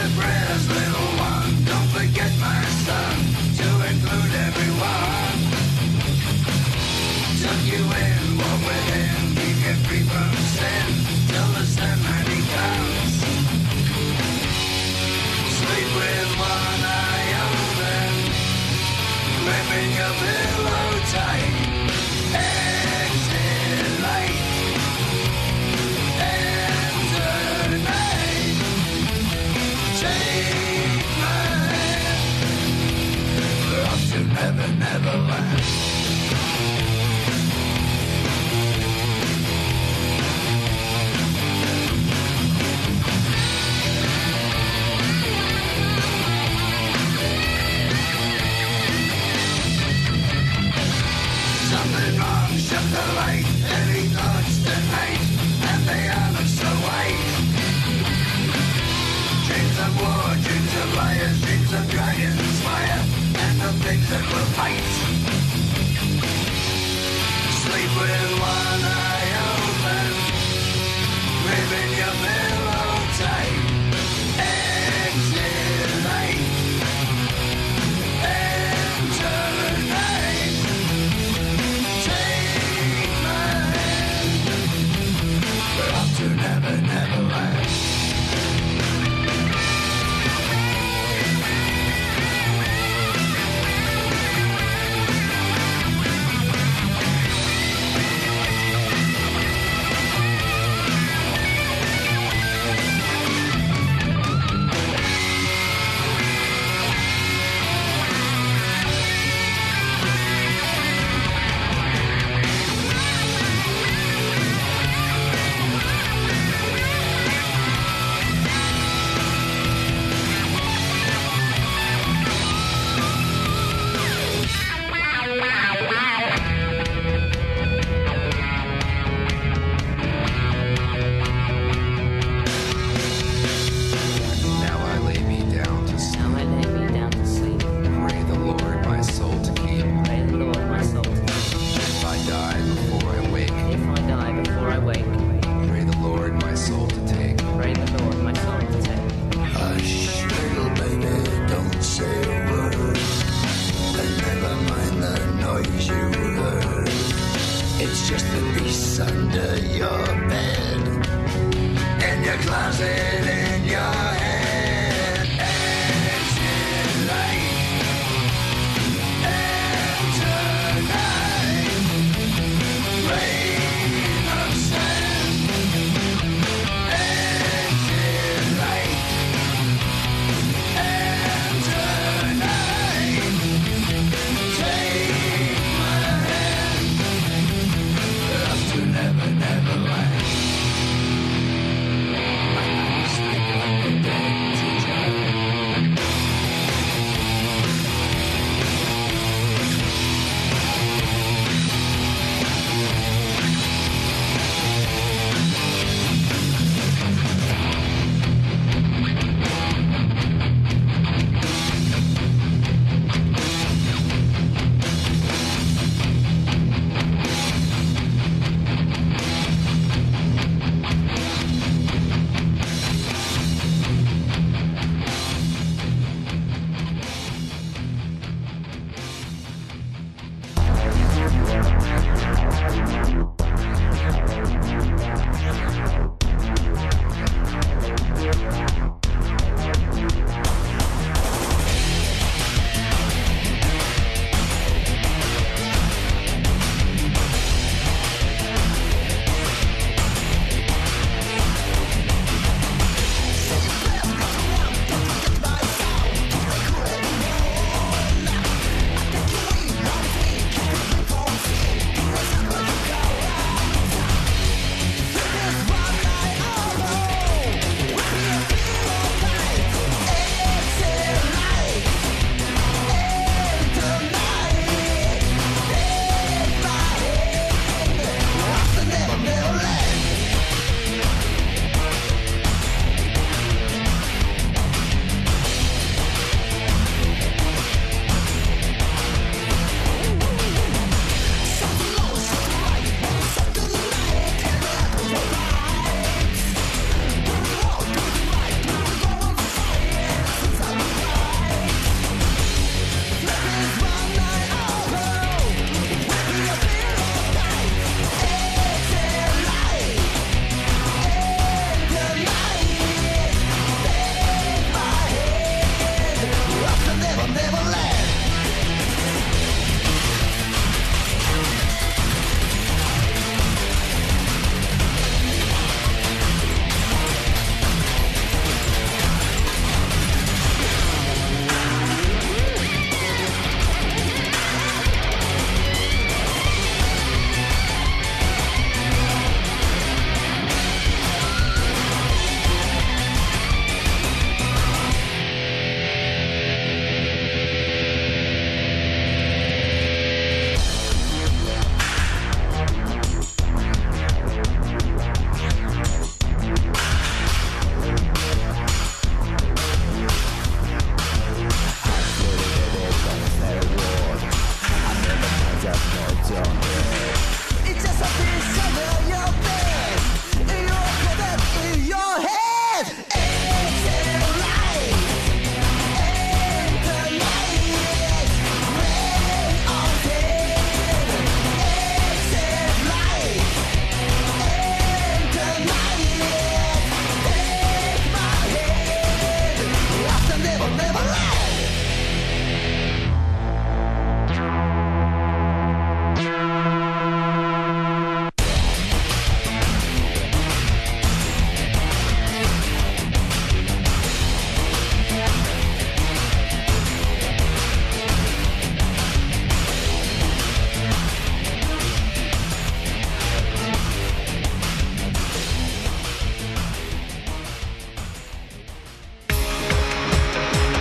your prayers, little one. Don't forget, my son, to include everyone. Took you in, walk with him, keep you free from sin, till the Sunday comes. Sleep with one eye open, gripping your pillow tight. Exit light, enter night. Take my hand, we're off to Never, Neverland. Something wrong, shut the light. Heavy thoughts tonight, and they all look so white. Dreams of war, dreams of liars, dreams of dragons, fire, and the things that will fight. Sleep with one eye open, gripping your pillow tight. Exit light, enter night. Take my hand, we're off to Never, Neverland. Now I lay me down to sleep. Now I lay me down to sleep. Pray the Lord my soul to keep. Pray the Lord my soul to keep. If I die before I wake, If I die before I wake, pray the Lord my soul to take. pray the Lord my soul to take. Hush, little baby, don't say a word. And never mind the noise you heard. It's just the beast under your bed, in your closet, in your head. Exit light, enter night. Rain of sand. Exit light, enter night. Take my hand, we're off to Never, Neverland.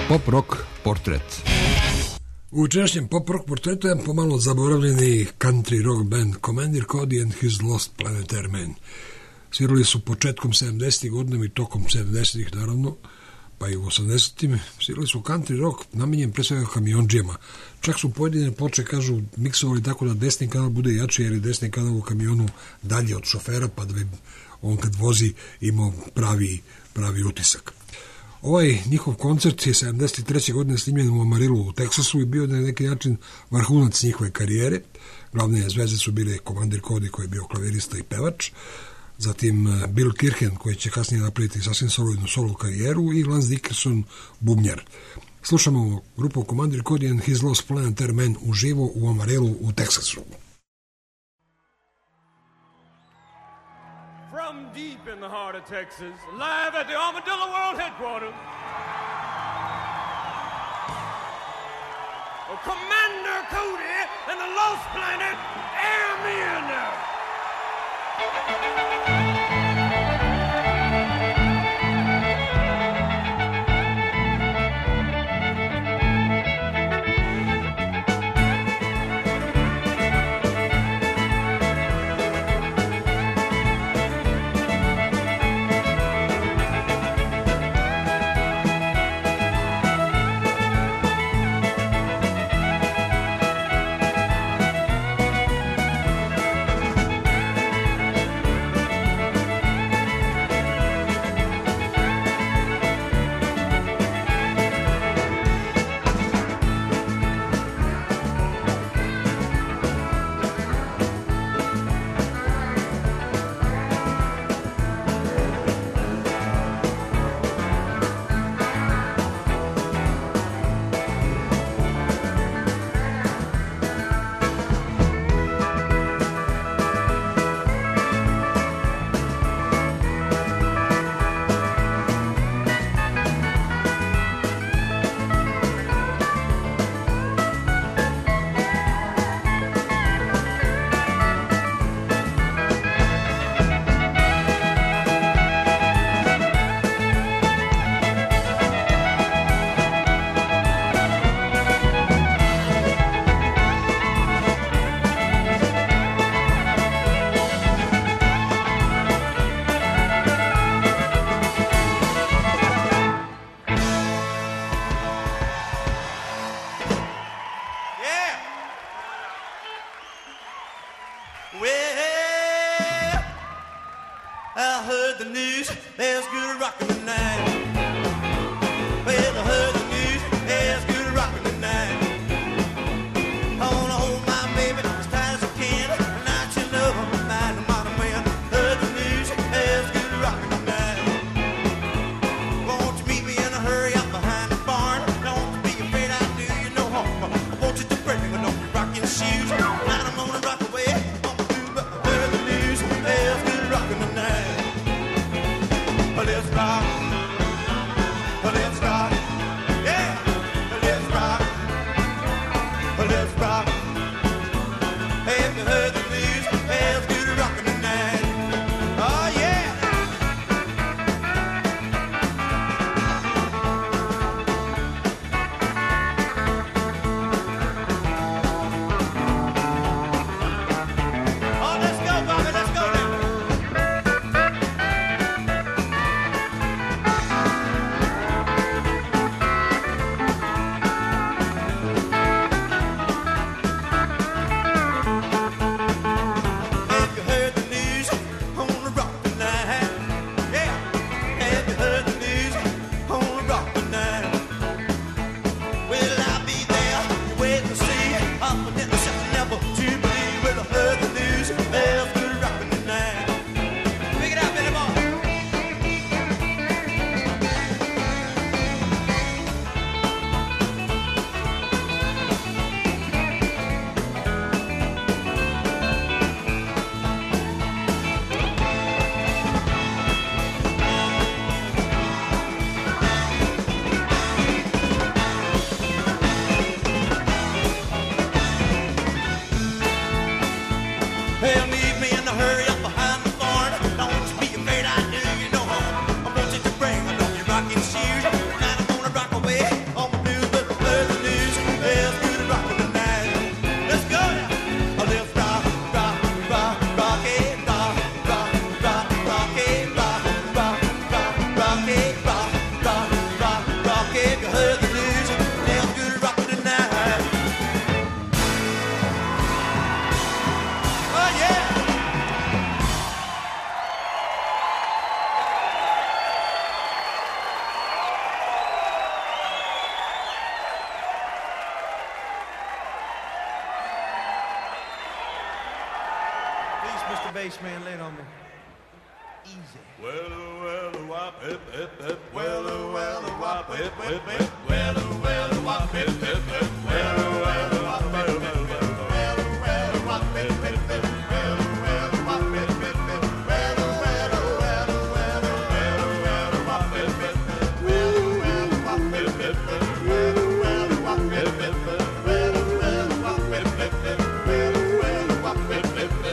Pop rock portret. U večerašnjem pop rock portretu je pomalo zaboravljeni country rock band Commander Cody and His Lost Planet Airmen. Svirali su početkom 70. godina i tokom 70. naravno, pa i u 80. Svirali su country rock namenjen pre svega kamionđijama. Čak su pojedine ploče, kažu, miksovali tako da desni kanal bude jači, jer je desni kanal u kamionu dalje od šofera, pa da bi on kad vozi imao pravi utisak. Ovaj njihov koncert je 73. godine snimljen u Amarillu u Teksasu i bio na neki način vrhunac njihove karijere. Glavne zvezde su bile Commander Cody, koji je bio klavirista i pevač, zatim Bill Kirchen, koji će kasnije napraviti sasvim solidnu solo karijeru, i Lance Dickerson, bubnjar. Slušamo grupu Commander Cody and His Lost Planet Airmen uživo u Amarillu u Teksasu. From deep in the heart of Texas, live at the Armadillo World Headquarters, Commander Cody and the Lost Planet Airmen. bass man laid on me. Easy. Well, wop, hip, hip, hip. Well, wop, hip, hip, hip. Well, wop, hip, hip, hip. Well, wop, hip, hip, hip. Well, wop, hip, hip, hip. Well, wop, hip, hip, hip. Well, wop, hip, hip, hip. Well, wop, hip, hip, hip. Well, wop, hip, hip, hip. Well, wop, hip, hip, hip. Well, wop, hip, hip, hip.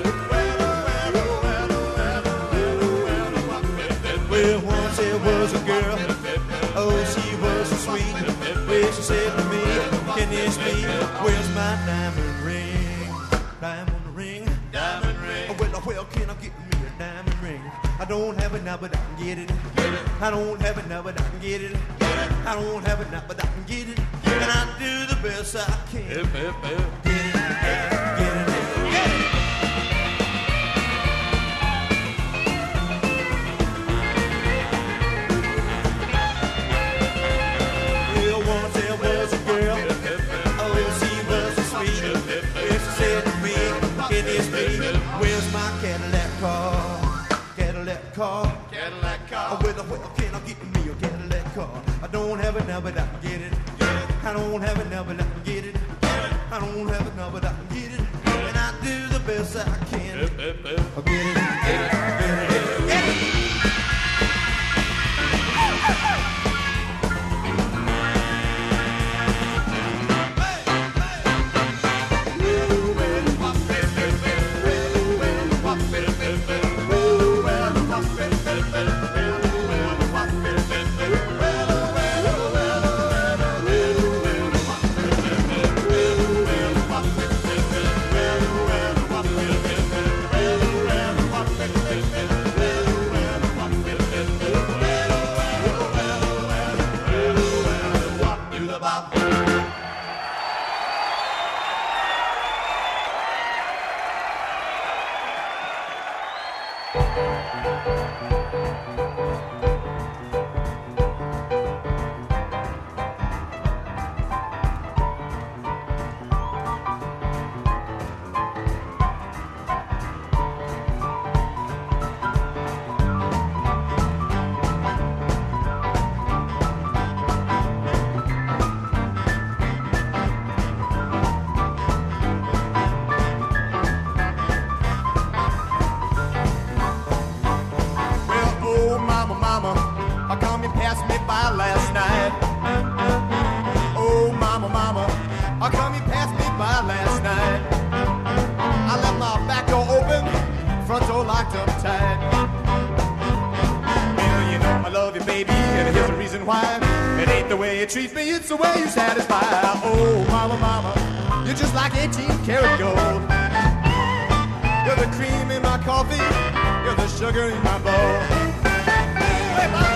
Well, once there was a girl, oh, she was so sweet. Well, she said to me, can this be? Where's my diamond ring? Diamond ring? Diamond ring. Well, can I get me a diamond ring? I don't have it now, but I can get it. I don't have it now, but I can get it. I don't have it now, but I can get it. And I do the best I can. Hip, hip, hip. Get it, get it, get it. Once there was a girl, oh, she was so sweet. Well, she said to me, can this be? Where's my Cadillac car? Cadillac car? Cadillac car. Oh, well, can I get me a Cadillac car? I don't have it now, but I can get it. I don't have it now, but I can get it. I don't have it now, but I can get it. And I do the best I can. Hip, hip, hip. I'll get it, get it, get it, get it. Treat me, it's the way you satisfy. Oh, mama, mama, you're just like 18-karat gold. You're the cream in my coffee, you're the sugar in my bowl. Hey, mama.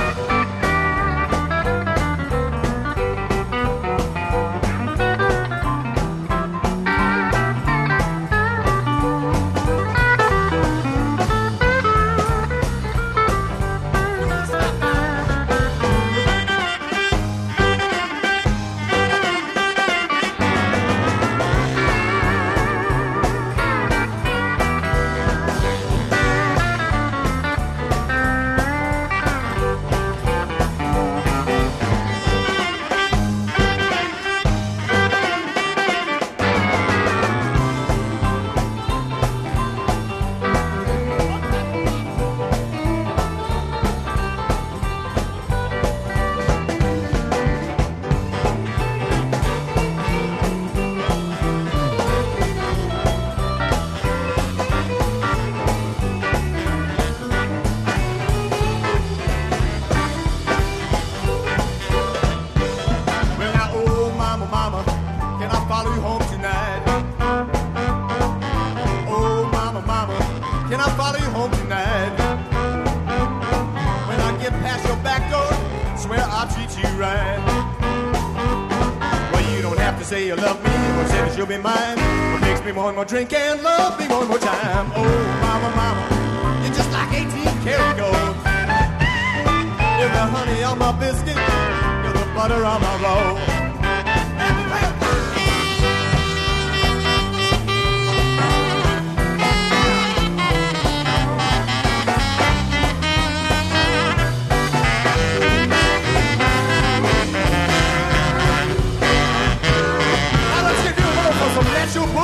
Say you love me, or say that you'll be mine. What makes me want more drink and love me one more time. Oh, mama, mama, you're just like 18-karat gold. You're the honey on my biscuit, you're the butter on my roll.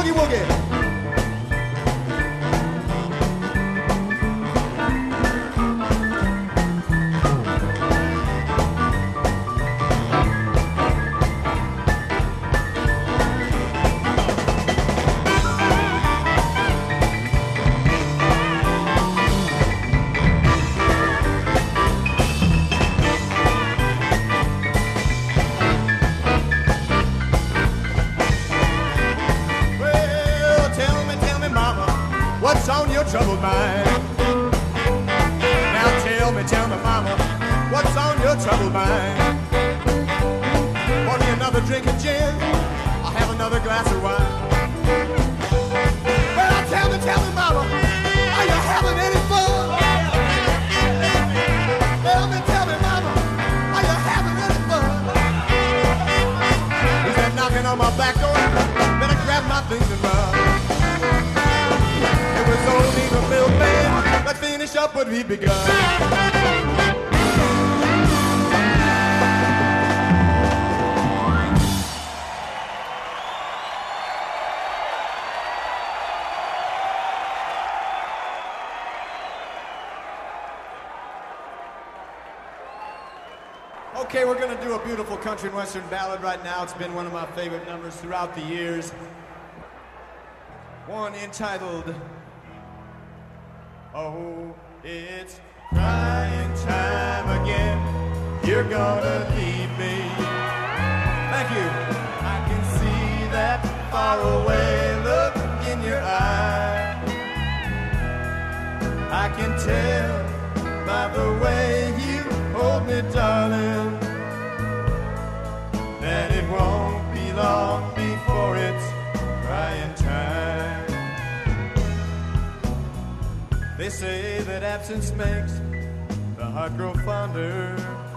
boogie woogie. What's on your troubled mind? Now tell me, mama, what's on your troubled mind? Want me another drink of gin? I'll have another glass of wine. Well, tell me, mama, are you having any fun? Tell me, mama, are you having any fun? Is that knocking on my back door? Better grab my things and run. It was only the milkman that finished up what we'd begun. Okay, we're going to do a beautiful country and western ballad right now. It's been one of my favorite numbers throughout the years. One entitled, Oh, It's Crying Time Again, You're Gonna Leave Me. Thank you. I can see that faraway look in your eye. I can tell by the way you hold me, darling, that it won't be long before it's crying time. They say that absence makes the heart grow fonder,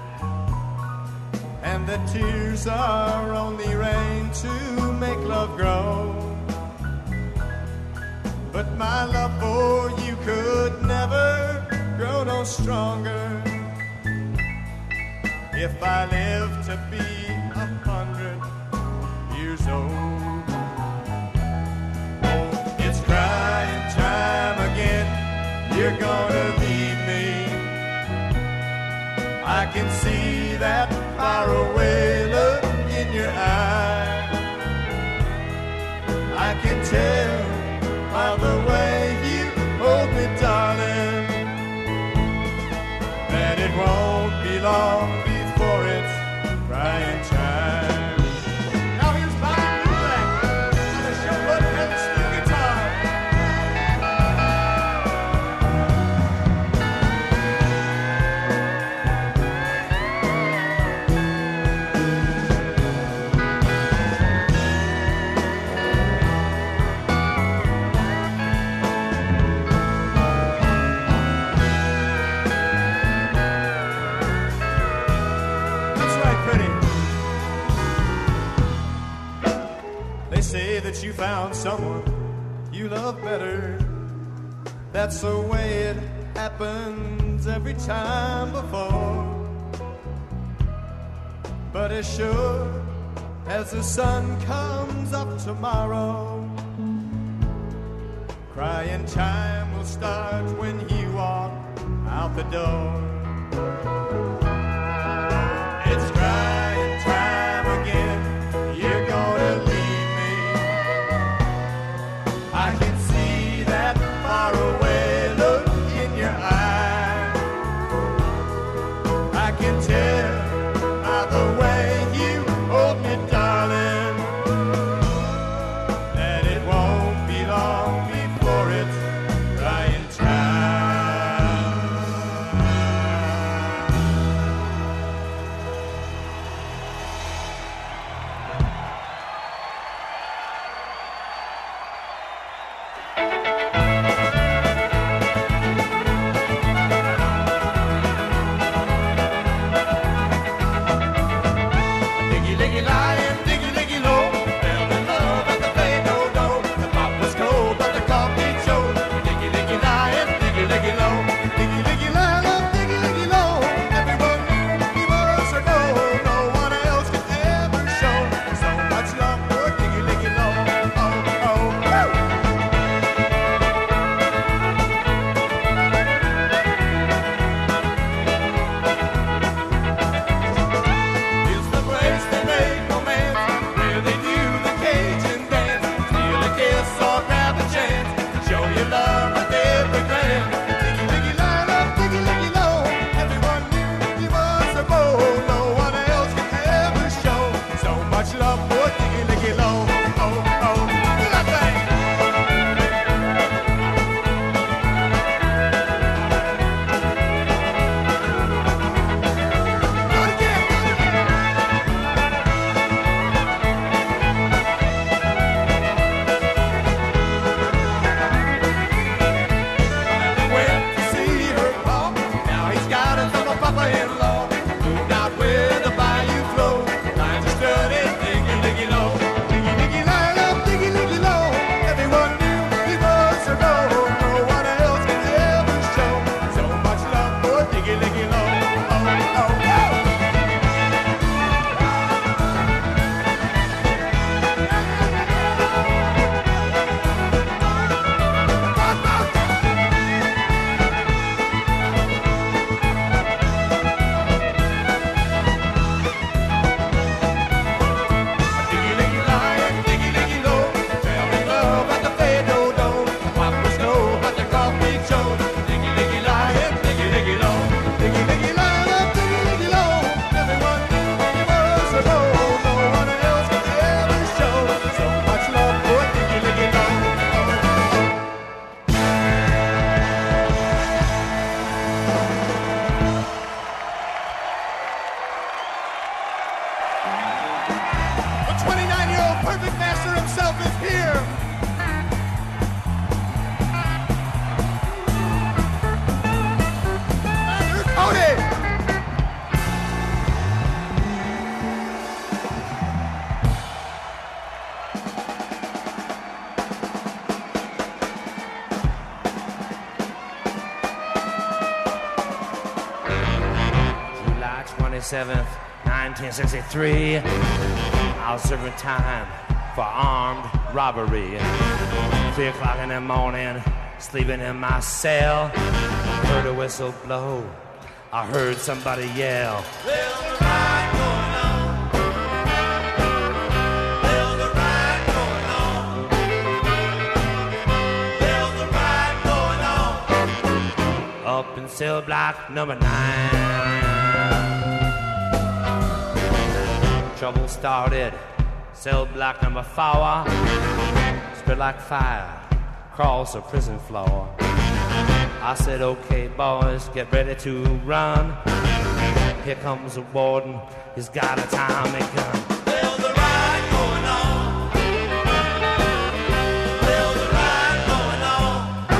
and that tears are only rain to make love grow. But my love for you could never grow no stronger if I live to be 100 years old. Oh, it's crying time again, you're gonna leave me. I can see that faraway look in your eye. I can tell by the way you hold me, darling, that it won't be long before it's crying time. Now here's Bobby Blue Black on the showboat and the steel guitar. Say that you found someone you love better. That's the way it happens every time before. But as sure as the sun comes up tomorrow, crying time will start when you walk out the door. It's crying time again, you're gonna leave. I can see that faraway look in your eye. I can tell by the way you hold me, darling, that it won't be long before it's crying time. July 27th, 1963. I was serving time for armed robbery. 3 o'clock in the morning, sleeping in my cell. Heard a whistle blow. I heard somebody yell. There's a riot going on. There's a riot going on. There's a riot going on. Up in cell block number 9. Trouble started. Cell block number 4. Spread like fire across the prison floor. I said, okay, boys, get ready to run. Here comes the warden. He's got a Tommy gun. There's a riot going on. There's a riot going on.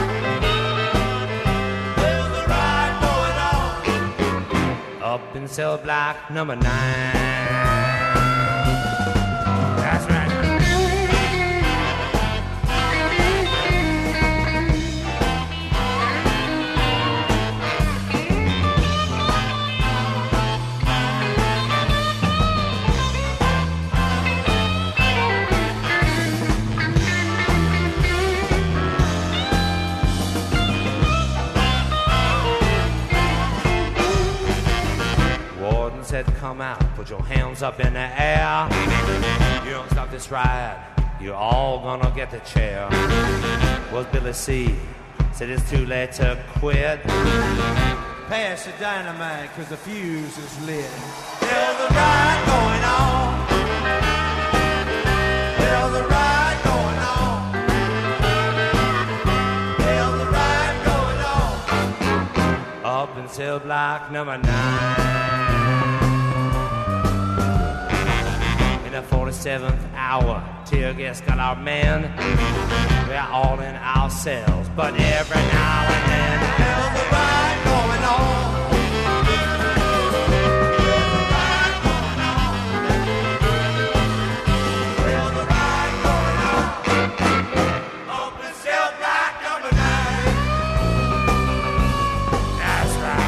There's a riot going on. Up in cell block number 9. That's right. Said, come out, put your hands up in the air. You don't stop this ride, you're all gonna get the chair. Was Billy C. Said it's too late to quit. Pass the dynamite, cause the fuse is lit. There's a riot going on. There's a riot going on. There's a riot going on. Up in cell block number 9. The 47th hour, tear gas got our men. We're all in our cells, but every now and then there's a riot going on. There's a riot going on. There's a riot going on. Up in cell block number 9. That's right.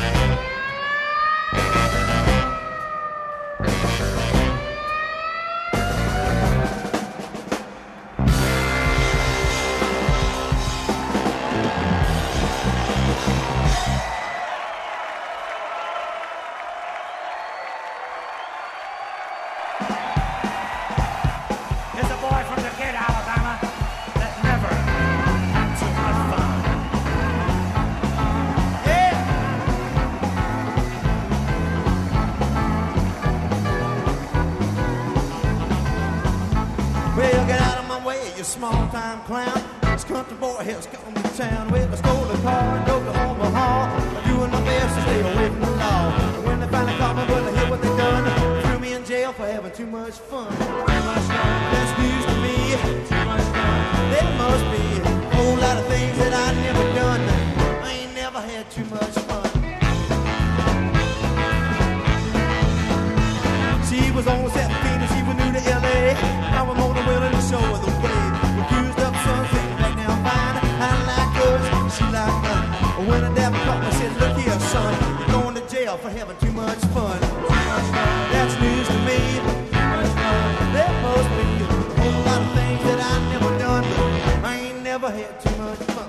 Small-time clown, this country boy has come to town. Well, I stole a car and drove to Omaha, doing my best to stay away from the law. And when they finally caught me, well, I hear what they done. Threw me in jail for having too much fun. Too much fun. That's news to me. Too much fun. There must be a whole lot of things that I never done. I ain't never had too much fun. She was only 17 and she was new to L.A. I was more than willing to show her the way. Accused up something right now fine. I like hers, she like mine. When a devil caught me, said, look here, son, you're going to jail for having too much fun. That's news to me. There must be a whole lot of things that I never done, but I ain't never had too much fun.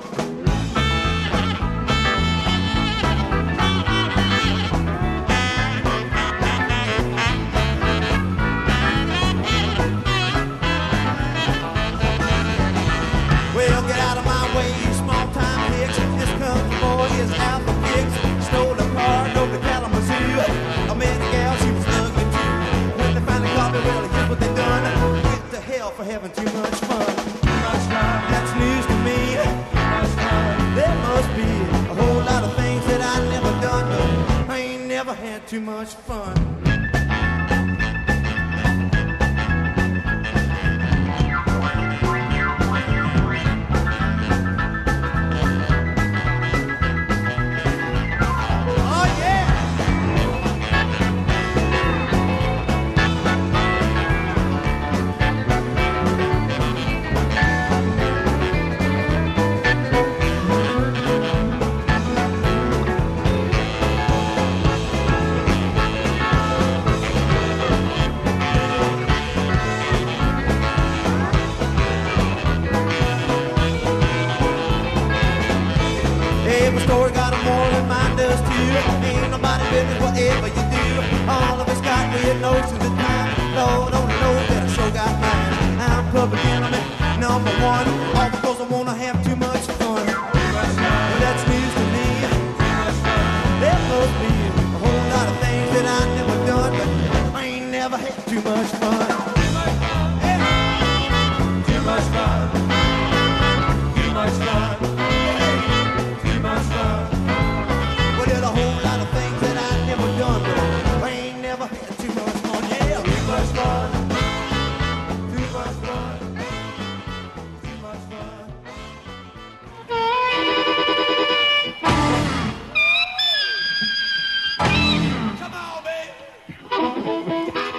Well, get out of my way, you small-time hicks. This country boy is out for kicks. Stole a car, drove to Kalamazoo. I met a gal, she was ugly too. When they finally caught me, well, here's what they done. Get to hell for having too much fun. That's news to me. There must be a whole lot of things that I never done, but I ain't never had too much fun. business, whatever you do. All of us got weird notions of time. Lord only knows that I sure got mine. I'm public enemy number one, all because I wanna have too much fun. Well, that's news to me. There must be a whole lot of things that I never done, but I ain't never had too much fun. Too much fun. Too much fun. Too much fun. Well, there's a whole lot of things that I never done, but I ain't never had too much fun. Yeah, too much fun. Too much fun. Too much fun. Come on, baby.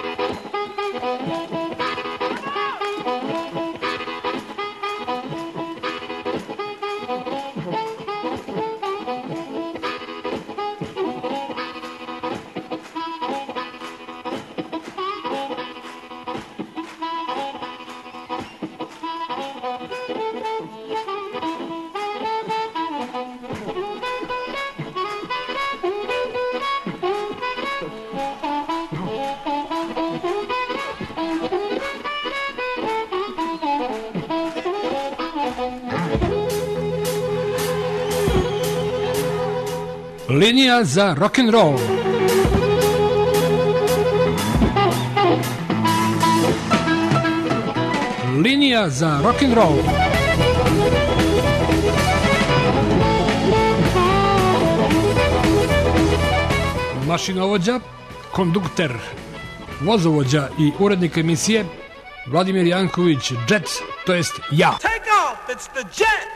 Linija za rock'n'roll. Linija za rock'n'roll. Mašinovođa, kondukter, vozovođa i urednik emisije Vladimir Janković, Jet, to jest ja. Take off, it's the jet.